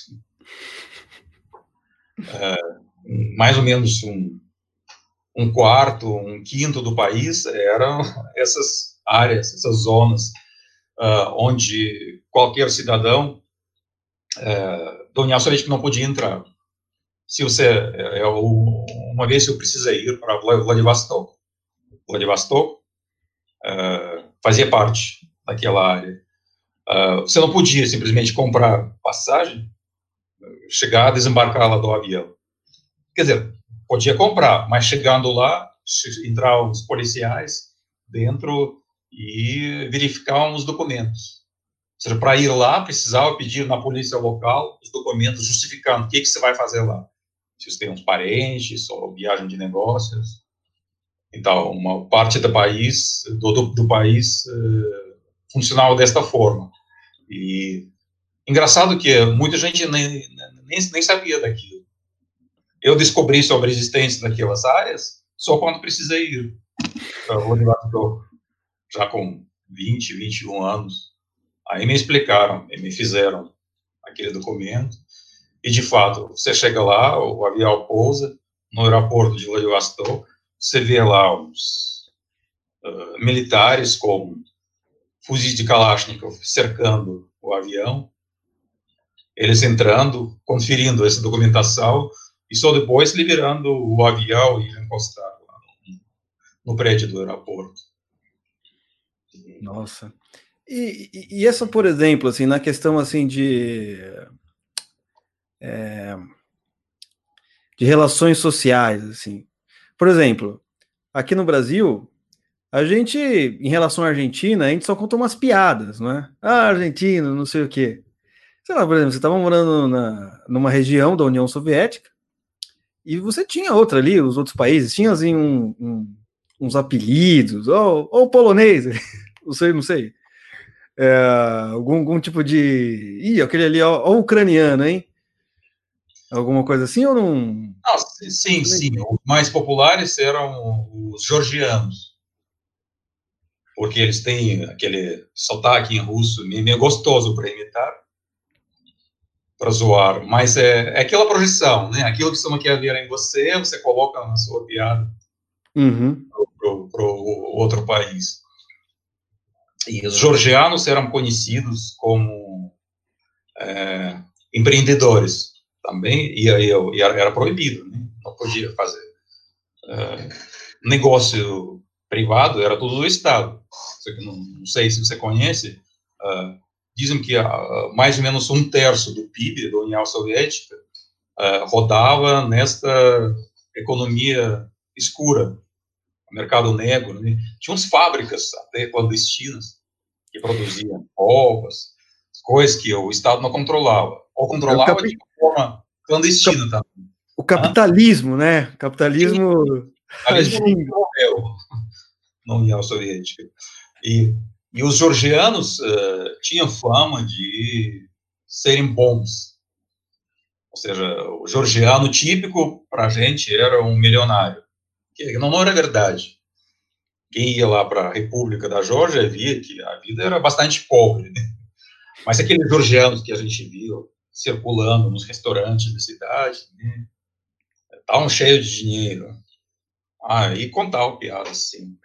É, mais ou menos um, um quarto, um quinto do país eram essas áreas, essas zonas, uh, onde qualquer cidadão uh, da União Soviética não podia entrar. Se você, eu, uma vez eu precisei ir para Vladivostok, Vladivostok, uh, fazia parte daquela área. Uh, você não podia simplesmente comprar passagem, chegar, desembarcar lá do avião. Quer dizer, podia comprar, mas chegando lá, entravam os policiais dentro e verificavam os documentos. Ou seja, para ir lá, precisava pedir na polícia local os documentos justificando o que, que você vai fazer lá. Se você tem uns parentes, ou viagem de negócios. Então, uma parte do país, do, do, do país uh, funcionava desta forma. E engraçado que muita gente nem, nem, nem sabia daquilo. Eu descobri sobre a existência daquelas áreas só quando precisei ir. Então, já com vinte, vinte e um anos. Aí me explicaram, me fizeram aquele documento. E, de fato, você chega lá, o avião pousa no aeroporto de Vladivostok, você vê lá os uh, militares com fuzis de Kalashnikov cercando o avião, eles entrando, conferindo essa documentação e só depois liberando o avião e encostar lá no, no prédio do aeroporto. Nossa. E, e, e essa, por exemplo, assim, na questão assim de é, de relações sociais, assim. Por exemplo, aqui no Brasil, a gente, em relação à Argentina, a gente só conta umas piadas, não é? Ah, Argentina, não sei o quê. Sei lá, por exemplo, você estava morando na, numa região da União Soviética e você tinha outra ali, os outros países, tinha assim um, um, uns apelidos, ou, ou polonês, não sei, não sei. É, algum, algum tipo de... Ih, aquele ali, ó, ó, ucraniano, hein? Alguma coisa assim ou não? Não, sim, sim. Os mais populares eram os georgianos. Porque eles têm aquele sotaque em russo meio gostoso para imitar, para zoar. Mas é, é aquela projeção, né? Aquilo que você não quer ver em você, você coloca na sua piada uhum. para o outro país. E os georgianos eram conhecidos como é, empreendedores também, e, e era proibido, né? Não podia fazer. É, negócio privado era tudo do Estado. Não, não sei se você conhece, uh, dizem que uh, mais ou menos um terço do P I B da União Soviética uh, rodava nesta economia escura, mercado negro, né? Tinha umas fábricas até clandestinas que produziam roupas, coisas que o Estado não controlava, ou controlava capi... de forma clandestina Cap... também. O capitalismo, ah? né? Capitalismo... Sim, capitalismo na União Soviética. E, e os georgianos uh, tinham fama de serem bons. Ou seja, o georgiano típico, para a gente, era um milionário. Que não, não era verdade. Quem ia lá para a República da Geórgia via que a vida era bastante pobre, né? Mas aqueles georgianos que a gente viu circulando nos restaurantes da cidade, né? Estavam cheios de dinheiro. Ah, e contavam piadas assim.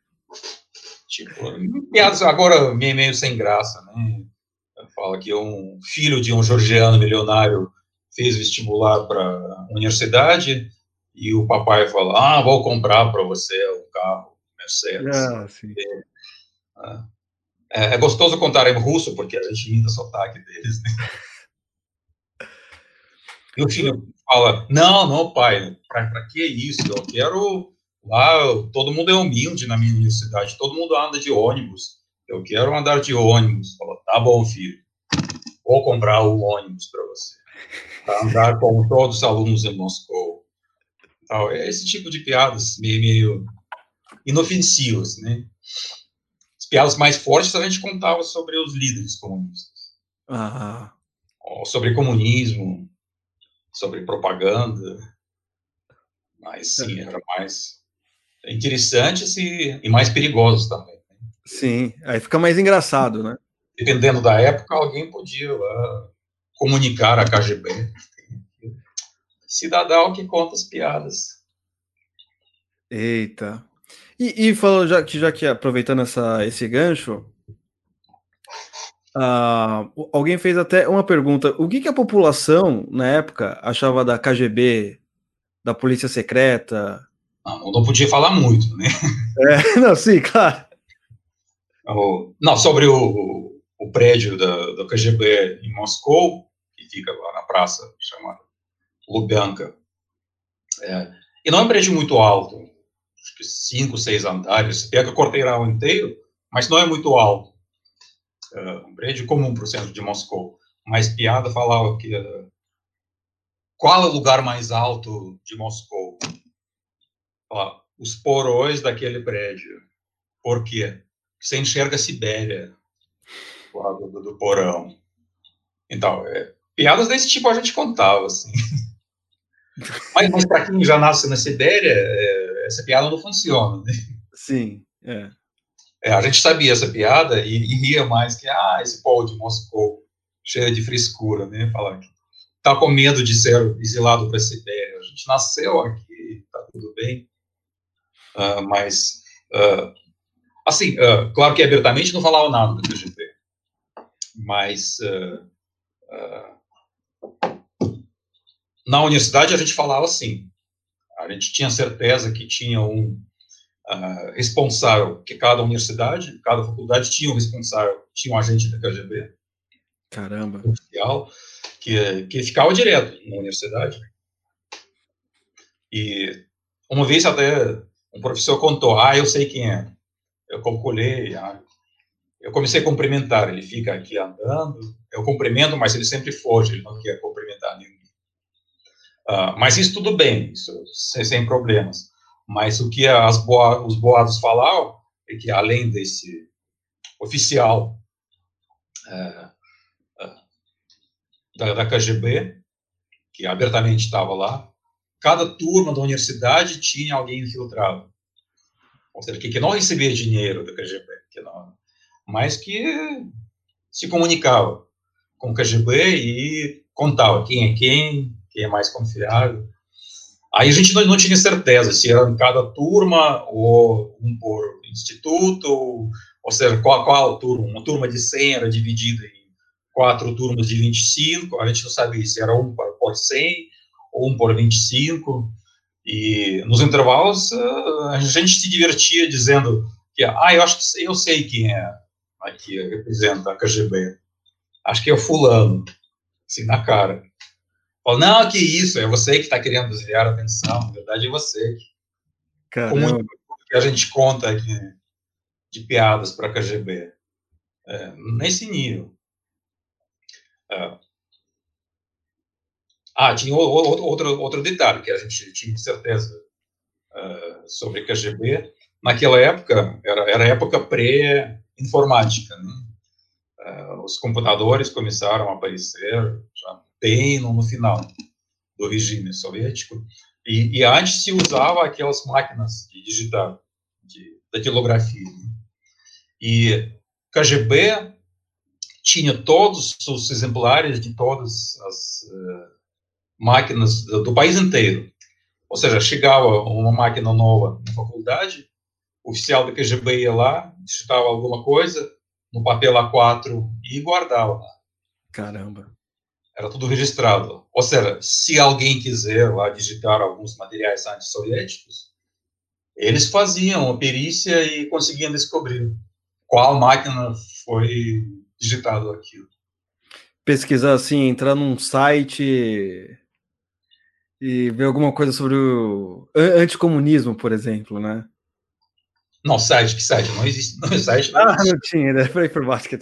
Tipo, piadas agora meio, meio sem graça, né? Fala que um filho de um georgiano milionário fez vestibular para a universidade e o papai fala, ah, vou comprar para você um carro Mercedes. Ah, sim. É, é gostoso contar em russo, porque a gente imita o sotaque deles, né? E o filho fala, não, não, pai, para que isso? Eu quero... Lá, todo mundo é humilde na minha universidade, todo mundo anda de ônibus. Eu quero andar de ônibus. Fala, tá bom, filho. Vou comprar o ônibus para você. Para andar como todos os alunos em Moscou. Então, é esse tipo de piadas meio, meio inofensivas, né? As piadas mais fortes a gente contava sobre os líderes comunistas. Ah. Sobre comunismo, sobre propaganda. Mas, sim, era mais... interessantes e, e mais perigosos também. Né? Sim, aí fica mais engraçado, né? Dependendo da época, alguém podia lá comunicar a K G B. Cidadão que conta as piadas. Eita. E, e falou, já que, já que aproveitando essa, esse gancho, uh, alguém fez até uma pergunta. O que, que a população, na época, achava da K G B, da Polícia Secreta? Não, não podia falar muito, né? É, não, sim, claro. O, não, sobre o, o prédio da, do K G B em Moscou, que fica lá na praça chamada Lubyanka. É, e não é um prédio muito alto, acho que cinco, seis andares, pega o quarteirão inteiro, mas não é muito alto. É um prédio comum para o centro de Moscou. Mas piada falava que uh, qual é o lugar mais alto de Moscou? Falava, os porões daquele prédio. Por quê? Você enxerga a Sibéria lá do, do, do porão. Então, é, piadas desse tipo a gente contava, assim. Mas, mas para quem já nasce na Sibéria, é, essa piada não funciona, né? Sim, é. É, a gente sabia essa piada e, e ria mais que, ah, esse povo de Moscou, cheio de frescura, né? Falar que tá com medo de ser exilado para a Sibéria. A gente nasceu aqui, tá tudo bem. Uh, mas, uh, assim, uh, claro que abertamente não falava nada do K G B. Mas, uh, uh, na universidade a gente falava assim. A gente tinha certeza que tinha um uh, responsável, que cada universidade, cada faculdade tinha um responsável, tinha um agente da K G B. Caramba. Oficial, que, que ficava direto na universidade. E uma vez até um professor contou, ah, eu sei quem é. Eu calculei, ah, eu comecei a cumprimentar, ele fica aqui andando, eu cumprimento, mas ele sempre foge, ele não quer cumprimentar ninguém. Uh, mas isso tudo bem, isso sem, sem problemas. Mas o que as boa, os boatos falavam é que, além desse oficial uh, uh, da, da K G B, que abertamente estava lá, cada turma da universidade tinha alguém infiltrado. Ou seja, que, que não recebia dinheiro da K G B, que não, mas que se comunicava com o K G B e contava quem é quem, quem é mais confiável. Aí a gente não, não tinha certeza se era em cada turma ou um por instituto, ou seja, qual, qual turma. Uma turma de cem era dividida em quatro turmas de vinte e cinco, a gente não sabia se era um por cem ou um por vinte e cinco, e nos intervalos a gente se divertia dizendo que, ah, eu acho que eu sei quem é aqui representa a K G B, acho que é o fulano, assim, na cara. Falo, não, que isso, é você que está querendo desviar a atenção, na verdade é você. Como que a gente conta aqui de piadas para a K G B? É, nesse nível. É. Ah, tinha outro, outro, outro detalhe que a gente tinha certeza uh, sobre K G B. Naquela época, era, era época pré-informática, né? Uh, os computadores começaram a aparecer já bem no, no final do regime soviético, e, e antes se usava aquelas máquinas de digitar, de datilografia. Né? E K G B tinha todos os exemplares de todas as uh, máquinas do, do país inteiro. Ou seja, chegava uma máquina nova na faculdade, o oficial da K G B ia lá, digitava alguma coisa no papel A quatro e guardava lá. Caramba. Era tudo registrado. Ou seja, se alguém quiser lá digitar alguns materiais antissoviéticos, eles faziam a perícia e conseguiam descobrir qual máquina foi digitado aquilo. Pesquisar assim, entrar num site e ver alguma coisa sobre o anticomunismo, por exemplo, né? Não, site, que site? Não existe. Não, site não ah, existe. não tinha, era para informática.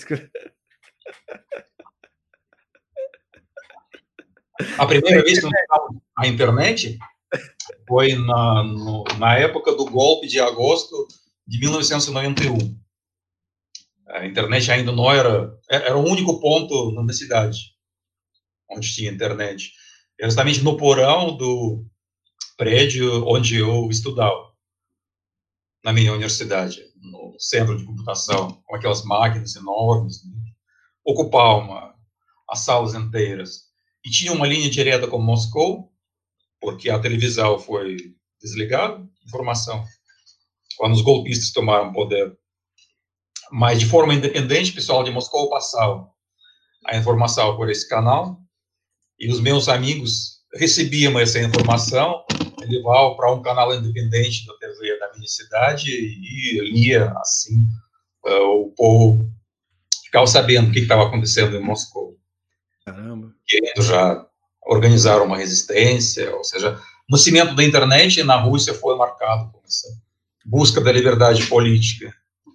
A primeira vez que eu estava na internet foi na, no, na época do golpe de agosto de mil novecentos e noventa e um. A internet ainda não era... Era o único ponto na cidade onde tinha internet. Era justamente no porão do prédio onde eu estudava, na minha universidade, no centro de computação, com aquelas máquinas enormes, né? Ocupavam as salas inteiras. E tinha uma linha direta com Moscou, porque a televisão foi desligada, informação, quando os golpistas tomaram poder. Mas, de forma independente, o pessoal de Moscou passava a informação por esse canal, e os meus amigos recebiam essa informação, levavam para um canal independente da T V da minha cidade e lia, assim, uh, o povo ficava sabendo o que estava acontecendo em Moscou. Caramba. Querendo já organizar uma resistência, ou seja, no cimento da internet, na Rússia foi marcado com essa busca da liberdade política.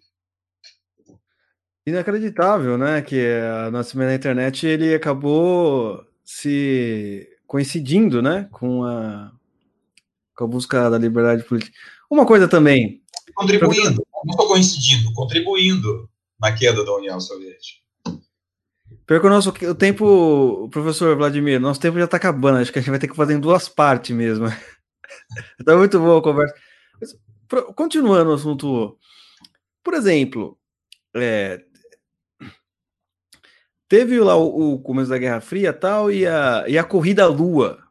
Inacreditável, né? Que o nascimento da internet ele acabou se coincidindo, né? Com a, com a busca da liberdade política. Uma coisa também. Contribuindo, não estou coincidindo, contribuindo na queda da União Soviética. Pior que o nosso o tempo, professor Vladimir, nosso tempo já está acabando. Acho que a gente vai ter que fazer em duas partes mesmo. Tá muito boa a conversa. Mas, pro, continuando o assunto, por exemplo, é, teve lá o, o começo da Guerra Fria tal, e a, e a corrida à Lua.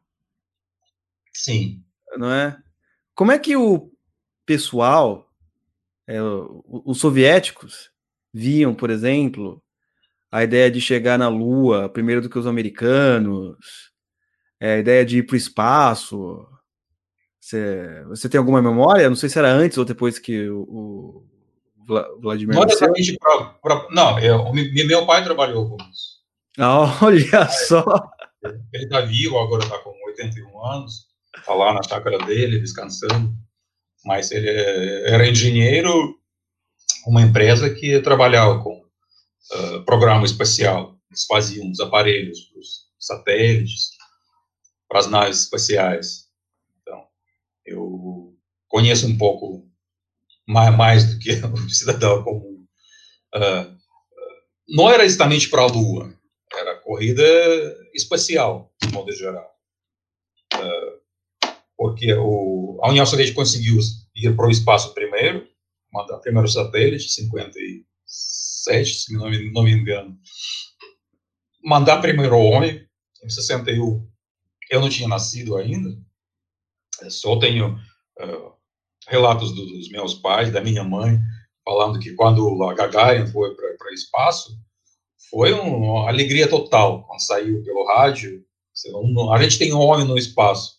Sim. Não é? Como é que o pessoal, é, os soviéticos, viam, por exemplo, a ideia de chegar na Lua primeiro do que os americanos, é, a ideia de ir para o espaço? Você, você tem alguma memória? Não sei se era antes ou depois que o, o Vladimir não nasceu. Exatamente pra, pra, não, eu, meu pai trabalhou com isso. Ah, olha só! Ele está vivo, agora está com oitenta e um anos, está lá na chácara dele, descansando. Mas ele era engenheiro, uma empresa que trabalhava com uh, programa espacial. Eles faziam os aparelhos para os satélites, para as naves espaciais. Então, eu conheço um pouco mais, mais do que o cidadão comum. Uh, não era exatamente para a Lua, era corrida espacial, de modo geral. Uh, porque o, a União Soviética conseguiu ir para o espaço primeiro, mandar primeiro satélite, cinquenta e sete, se não me, não me engano. Mandar primeiro o homem, em sessenta e um, eu não tinha nascido ainda, só tenho uh, relatos do, dos meus pais, da minha mãe, falando que quando a Gagarin foi para o espaço, foi um, uma alegria total, quando saiu pelo rádio, a gente tem um homem no espaço.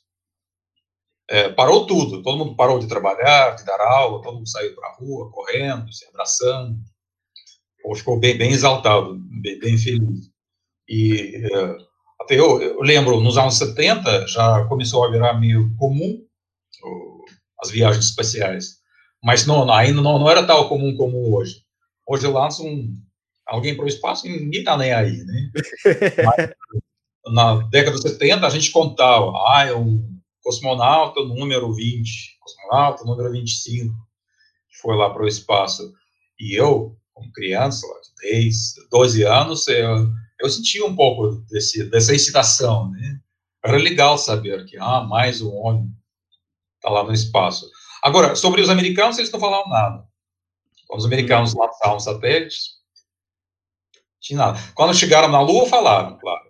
É, parou tudo, todo mundo parou de trabalhar, de dar aula, todo mundo saiu para a rua, correndo, se abraçando, ficou bem, bem exaltado, bem, bem feliz. E é, até eu, eu lembro, nos anos setenta, já começou a virar meio comum o, as viagens espaciais, mas não, ainda não, não era tal comum como hoje. Hoje lançam um, alguém para o espaço e ninguém está nem aí, né? Mas, na década de setenta, a gente contava, ah, é um cosmonauta número vinte, cosmonauta número vinte e cinco, que foi lá para o espaço. E eu, como criança, lá de dez, doze anos, eu, eu sentia um pouco desse, dessa excitação, né? Era legal saber que, ah, mais um homem está lá no espaço. Agora, sobre os americanos, eles não falaram nada. Quando os americanos lançaram satélites, tinha nada. Quando chegaram na Lua, falaram, claro.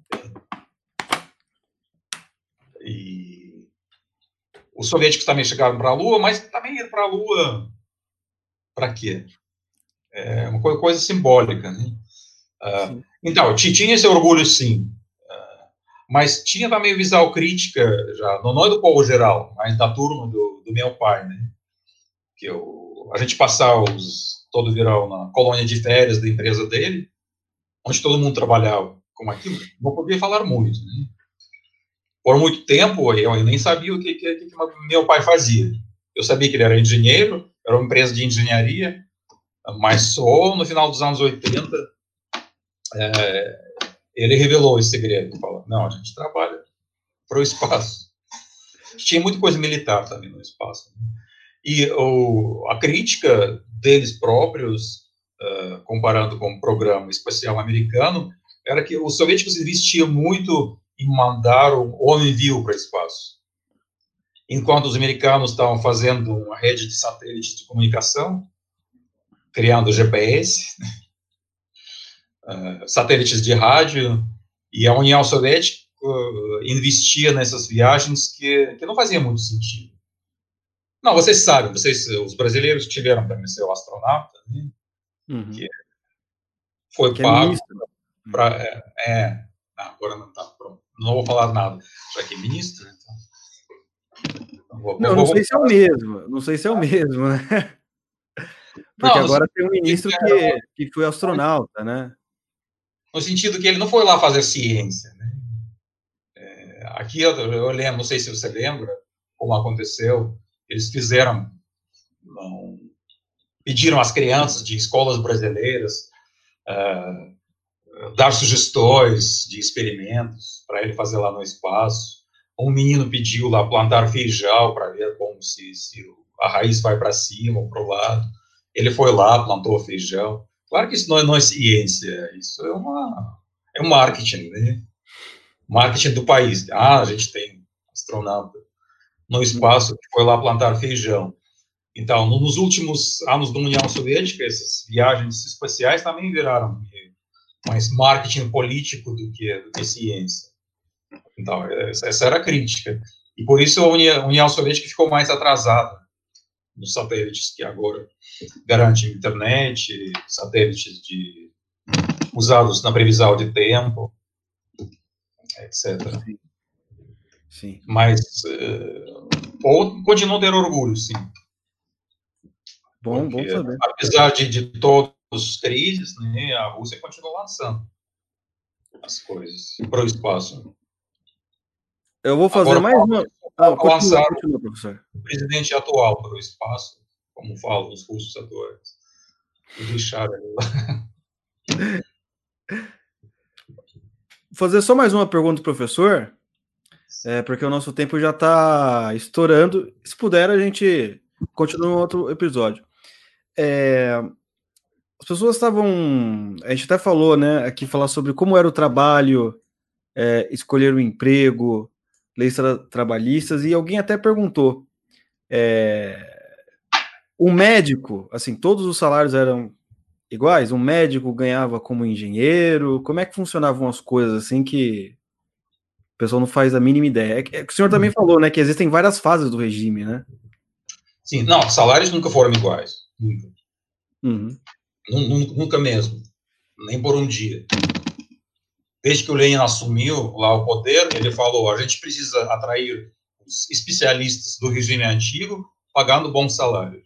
E os soviéticos também chegaram para a Lua, mas também ir para a Lua para quê? É uma coisa, coisa simbólica, né? Uh, então, tinha esse orgulho, sim. Uh, mas tinha também visão crítica, já, não é do povo geral, mas da turma do, do meu pai, né? Que eu, a gente passava os, todo verão na colônia de férias da empresa dele, onde todo mundo trabalhava com aquilo. Não podia falar muito, né? Por muito tempo, eu nem sabia o que, que, que meu pai fazia. Eu sabia que ele era engenheiro, era uma empresa de engenharia, mas só no final dos anos oitenta é, ele revelou esse segredo. Falou, não, a gente trabalha para o espaço. Tinha muita coisa militar também no espaço. Né? E o, a crítica deles próprios, uh, comparando com o programa espacial americano, era que os soviéticos investiam muito em mandar o homem vivo para o espaço. Enquanto os americanos estavam fazendo uma rede de satélites de comunicação, criando G P S, uh, satélites de rádio, e a União Soviética uh, investia nessas viagens que, que não faziam muito sentido. Não, vocês sabem, vocês, os brasileiros tiveram também seu astronauta, né? Uhum. Que foi que pago é para... É, é, agora não está pronto. Não vou falar nada, já que é ministro. Então, vou, não, vou, não sei se é o mesmo, não sei se é o mesmo, né? Porque Não, agora no, tem um ministro que, que foi astronauta, né? No sentido que ele não foi lá fazer ciência, né? É, aqui eu, eu lembro, não sei se você lembra como aconteceu, eles fizeram, não, pediram às crianças de escolas brasileiras uh, dar sugestões de experimentos para ele fazer lá no espaço. Um menino pediu lá plantar feijão para ver como se, se a raiz vai para cima ou para o lado. Ele foi lá, plantou feijão. Claro que isso não é, não é ciência, isso é uma é um marketing, né? Marketing do país. Ah, a gente tem astronauta no espaço que foi lá plantar feijão. Então, nos últimos anos da União Soviética, essas viagens espaciais também viraram mais marketing político do que, do que ciência. Então, essa era a crítica. E por isso a União Soviética ficou mais atrasada nos satélites que agora garantem internet, satélites de, usados na previsão de tempo, etcétera. Sim. Sim. Mas uh, continuam a ter orgulho, sim. Bom, Porque, bom saber. apesar de, de todas as crises, né, a Rússia continua lançando as coisas para o espaço. Eu vou fazer agora, mais uma. Ah, continua, lançar continua, professor. O presidente atual para o espaço, como falam os russos atuais, e deixaram ele lá. Vou fazer só mais uma pergunta, professor, é, porque o nosso tempo já está estourando. Se puder, a gente continua em outro episódio. É, as pessoas estavam. A gente até falou, né, aqui falar sobre como era o trabalho, é, escolher o emprego, leis tra trabalhistas, e alguém até perguntou. É, o médico, assim, todos os salários eram iguais? Um médico ganhava como engenheiro? Como é que funcionavam as coisas, assim, que o pessoal não faz a mínima ideia? É que, é que o senhor também falou, né, que existem várias fases do regime, né? Sim, não, salários nunca foram iguais. Nunca. Uhum. Nunca, nunca mesmo. Nem por um dia. Desde que o Lenin assumiu lá o poder, ele falou, a gente precisa atrair os especialistas do regime antigo pagando bons salários.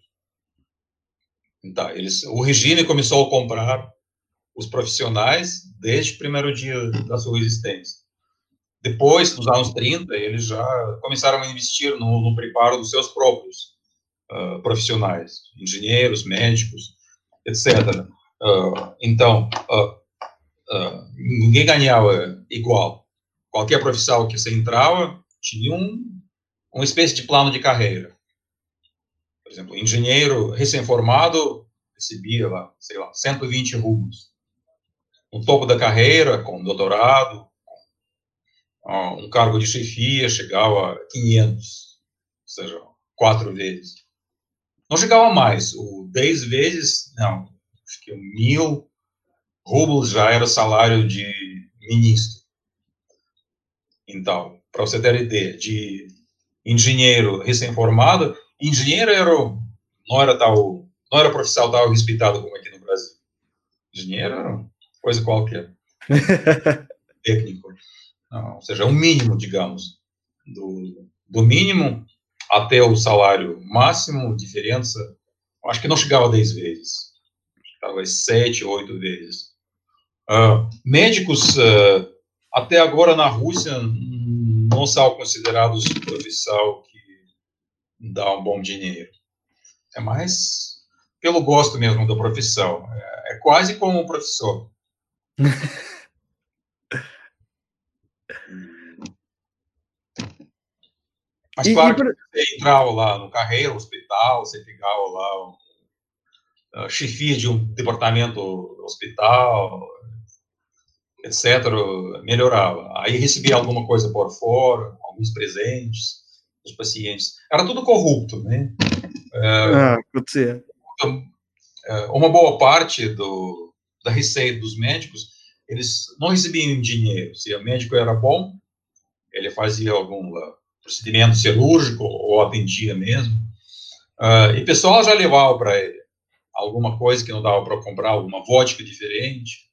Então, eles, o regime começou a comprar os profissionais desde o primeiro dia da sua existência. Depois, nos anos trinta, eles já começaram a investir no, no preparo dos seus próprios uh, profissionais, engenheiros, médicos, etcétera. Uh, então, uh, uh, ninguém ganhava igual. Qualquer profissão que você entrava tinha um, uma espécie de plano de carreira. Por exemplo, engenheiro recém-formado recebia lá, sei lá, cento e vinte rublos. No topo da carreira, com doutorado, com um cargo de chefia, chegava a quinhentos, ou seja, quatro vezes. Não chegava mais, o dez vezes, não, acho que mil rublos já era salário de ministro. Então, para você ter ideia, de engenheiro recém-formado, engenheiro era, não era tal, não era profissional tal respeitado como aqui no Brasil. Engenheiro era coisa qualquer. Técnico. Não, ou seja, o mínimo, digamos, do, do mínimo até o salário máximo, diferença, acho que não chegava a dez vezes. Talvez sete, oito vezes. Uh, médicos, uh, até agora na Rússia, não são considerados profissão que dá um bom dinheiro. É mais pelo gosto mesmo da profissão. É, é quase como um professor. Mas E, claro e por... que você entrava lá no carreira, hospital, você pegava lá um, a chefia de um departamento hospital, etcétera, melhorava. Aí recebia alguma coisa por fora, alguns presentes dos pacientes. Era tudo corrupto, né? É, ah, pode ser. Uma boa parte do, da receita dos médicos, eles não recebiam dinheiro. Se o médico era bom, ele fazia algum uh, procedimento cirúrgico ou atendia mesmo. Uh, e o pessoal já levava para ele alguma coisa que não dava para comprar, alguma vodka diferente,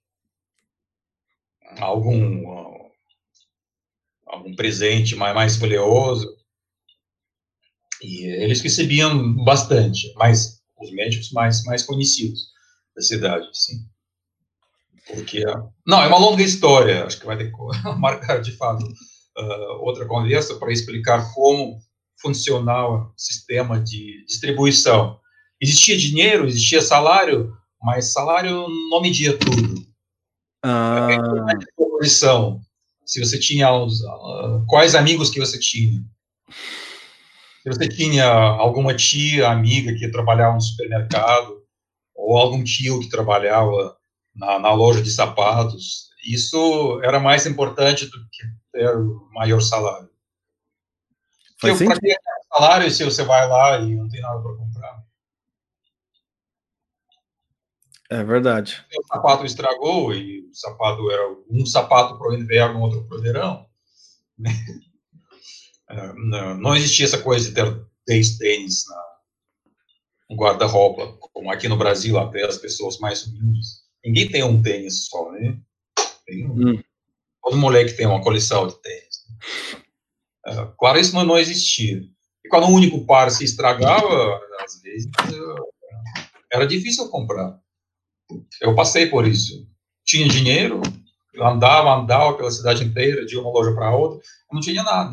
algum, uh, algum presente mais, mais valioso. E eles recebiam bastante, mas os médicos mais, mais conhecidos da cidade, sim. Porque, não, é uma longa história, acho que vai ter que marcar, de fato, uh, outra conversa para explicar como funcionava o sistema de distribuição. Existia dinheiro, existia salário, mas salário não media tudo. Ah. É importante a posição. Se você tinha, uh, quais amigos que você tinha. Se você tinha alguma tia, amiga que trabalhava no supermercado, ou algum tio que trabalhava na, na loja de sapatos, isso era mais importante do que ter o maior salário. Porque para que é salário se você vai lá e não tem nada para comprar? É verdade. O sapato estragou e o sapato era um sapato para o inverno, outro para o verão. Não, não existia essa coisa de ter dez tênis no guarda-roupa, como aqui no Brasil, até as pessoas mais humildes. Ninguém tem um tênis só, né? Tem um, hum. Todo moleque tem uma coleção de tênis. É, claro, isso não existia. E quando o único par se estragava, às vezes, era difícil comprar. Eu passei por isso. Tinha dinheiro, eu andava, andava pela cidade inteira, de uma loja para outra, não tinha nada.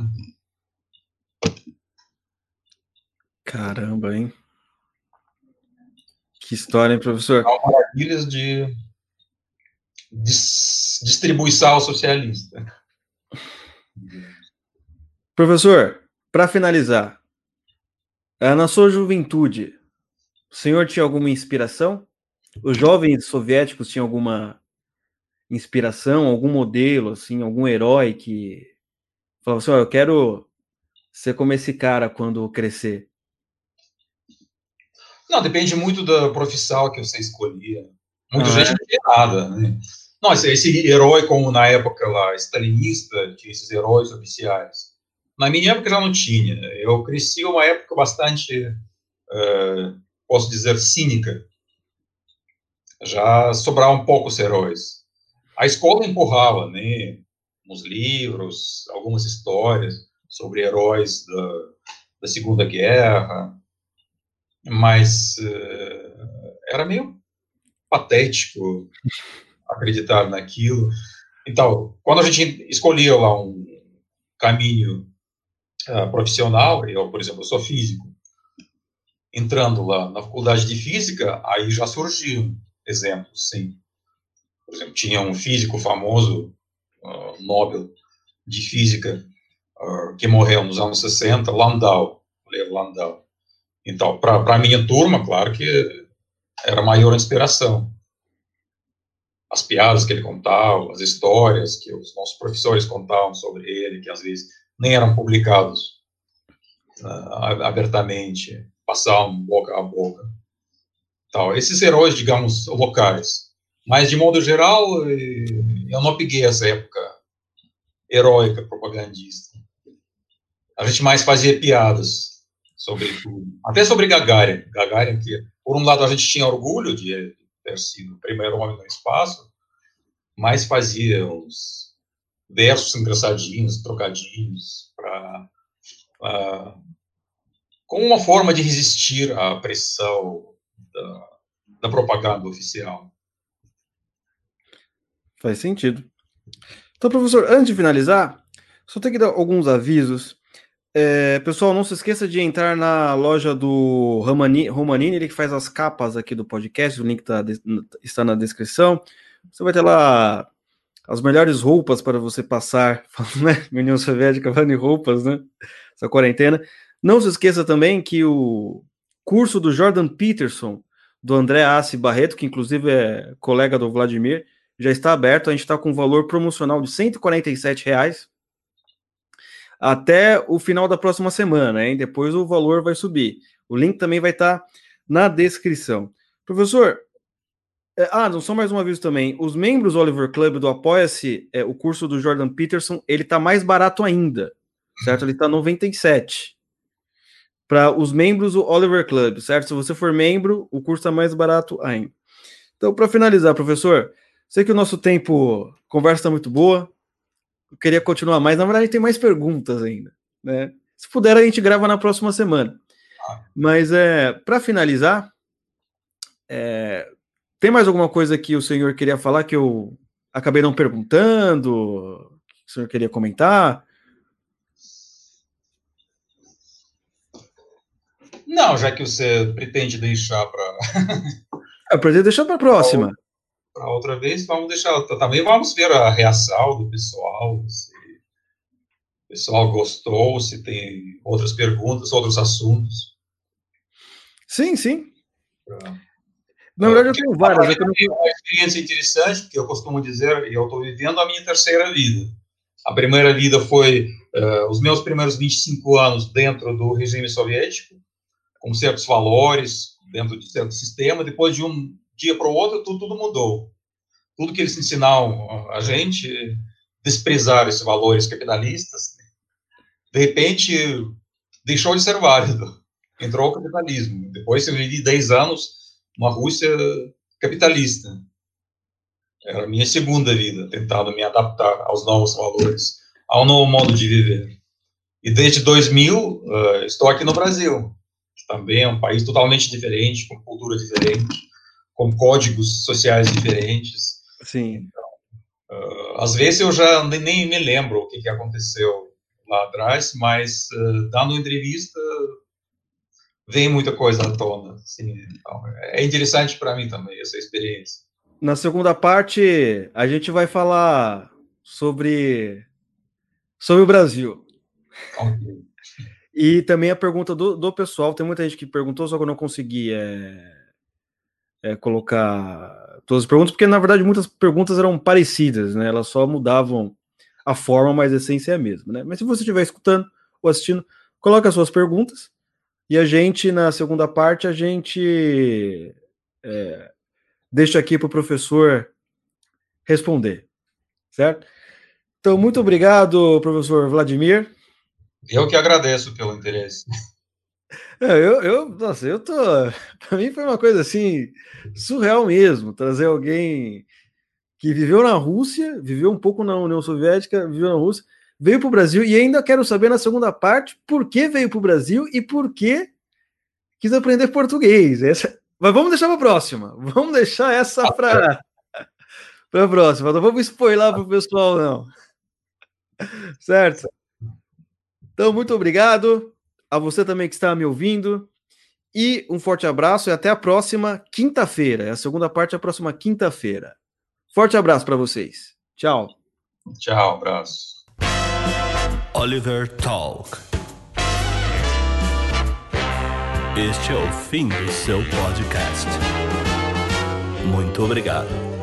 Caramba, hein? Que história, hein, professor? Maravilhas de distribuição socialista. Professor, para finalizar, na sua juventude, o senhor tinha alguma inspiração? Os jovens soviéticos tinham alguma inspiração, algum modelo, assim, algum herói que falava assim, oh, eu quero ser como esse cara quando crescer? Não, depende muito da profissão que você escolhia. Muita ah, gente é? não tinha nada, né? Não, esse, esse herói, como na época lá, stalinista, tinha esses heróis oficiais. Na minha época já não tinha. Eu cresci uma época bastante, uh, posso dizer, cínica. Já sobravam poucos heróis. A escola empurrava, né? Uns livros, algumas histórias sobre heróis da, da Segunda Guerra, mas uh, era meio patético acreditar naquilo. Então, quando a gente escolhia lá um caminho uh, profissional, eu, por exemplo, sou físico, entrando lá na faculdade de física, aí já surgiam exemplos, sim. Por exemplo, tinha um físico famoso, uh, Nobel de física, uh, que morreu nos anos sessenta, Landau, Leo Landau. Então, para a minha turma, claro que era a maior inspiração. As piadas que ele contava, as histórias que os nossos professores contavam sobre ele, que às vezes nem eram publicados uh, abertamente, passavam boca a boca. Então, esses heróis, digamos, locais. Mas, de modo geral, eu não peguei essa época heróica propagandista. A gente mais fazia piadas sobre tudo. Até sobre Gagarin. Gagarin, que, por um lado, a gente tinha orgulho de ter sido o primeiro homem no espaço, mas fazia uns versos engraçadinhos, trocadinhos, pra, uh, como uma forma de resistir à pressão da, da propaganda oficial. Faz sentido. Então, professor, antes de finalizar, só tenho que dar alguns avisos. É, pessoal, não se esqueça de entrar na loja do Romanini, Romanini, ele que faz as capas aqui do podcast, o link tá, está na descrição. Você vai ter lá as melhores roupas para você passar, né? União Soviética falando em roupas, né? Essa quarentena. Não se esqueça também que o curso do Jordan Peterson, do André Assi Barreto, que inclusive é colega do Vladimir, já está aberto. A gente está com um valor promocional de cento e quarenta e sete reais até o final da próxima semana, hein? Depois o valor vai subir. O link também vai estar na descrição. Professor, é, ah, não só mais um aviso também. Os membros do Oliver Club do Apoia-se, é, o curso do Jordan Peterson, ele está mais barato ainda, certo? Ele está noventa e sete para os membros do Oliver Club, certo? Se você for membro, o curso está mais barato ainda. Então, para finalizar, professor, sei que o nosso tempo, conversa está muito boa. Eu queria continuar mais. Na verdade, tem mais perguntas ainda, né? Se puder, a gente grava na próxima semana. Mas, é, para finalizar, É, tem mais alguma coisa que o senhor queria falar que eu acabei não perguntando? Que o senhor queria comentar? Não, já que você pretende deixar para. Eu pretendo deixar para a próxima. Para outra vez, vamos deixar. Também vamos ver a reação do pessoal. Se o pessoal gostou, se tem outras perguntas, outros assuntos. Sim, sim. Pra... Na verdade, eu tenho várias. É uma experiência interessante, porque eu costumo dizer, eu estou vivendo a minha terceira vida. A primeira vida foi uh, os meus primeiros vinte e cinco anos dentro do regime soviético, com certos valores, dentro de certo sistema. Depois de um dia para o outro, tudo, tudo mudou. Tudo que eles ensinaram a gente, desprezar esses valores capitalistas, de repente, deixou de ser válido. Entrou o capitalismo. Depois eu vivi dez anos uma Rússia capitalista. Era a minha segunda vida, tentando me adaptar aos novos valores, ao novo modo de viver. E desde dois mil, uh, estou aqui no Brasil, que também é um país totalmente diferente, com cultura diferente, com códigos sociais diferentes. Sim. Então, uh, às vezes eu já nem, nem me lembro o que, que aconteceu lá atrás, mas uh, dando entrevista vem muita coisa à tona. Assim, então, é interessante para mim também essa experiência. Na segunda parte, a gente vai falar sobre, sobre o Brasil. Okay. E também a pergunta do, do pessoal. Tem muita gente que perguntou, só que eu não consegui é, é, colocar todas as perguntas, porque na verdade muitas perguntas eram parecidas, né? Elas só mudavam a forma, mas a essência é a mesma, né? Mas se você estiver escutando ou assistindo, coloque as suas perguntas. E a gente, na segunda parte, a gente é, deixa aqui para o professor responder, certo? Então, muito obrigado, professor Vladimir. Eu que agradeço pelo interesse. É, eu, eu, nossa, eu tô... Para mim foi uma coisa, assim, surreal mesmo, trazer alguém que viveu na Rússia, viveu um pouco na União Soviética, viveu na Rússia, veio para o Brasil, e ainda quero saber, na segunda parte, por que veio para o Brasil e por que quis aprender português. Essa... Mas vamos deixar para a próxima. Vamos deixar essa para a próxima. Não vamos spoiler para o pessoal, não. Certo? Então, muito obrigado a você também que está me ouvindo. E um forte abraço e até a próxima quinta-feira. A segunda parte é a próxima quinta-feira. Forte abraço para vocês. Tchau. Tchau, abraço. Oliver Talk. Este é o fim do seu podcast. Muito obrigado.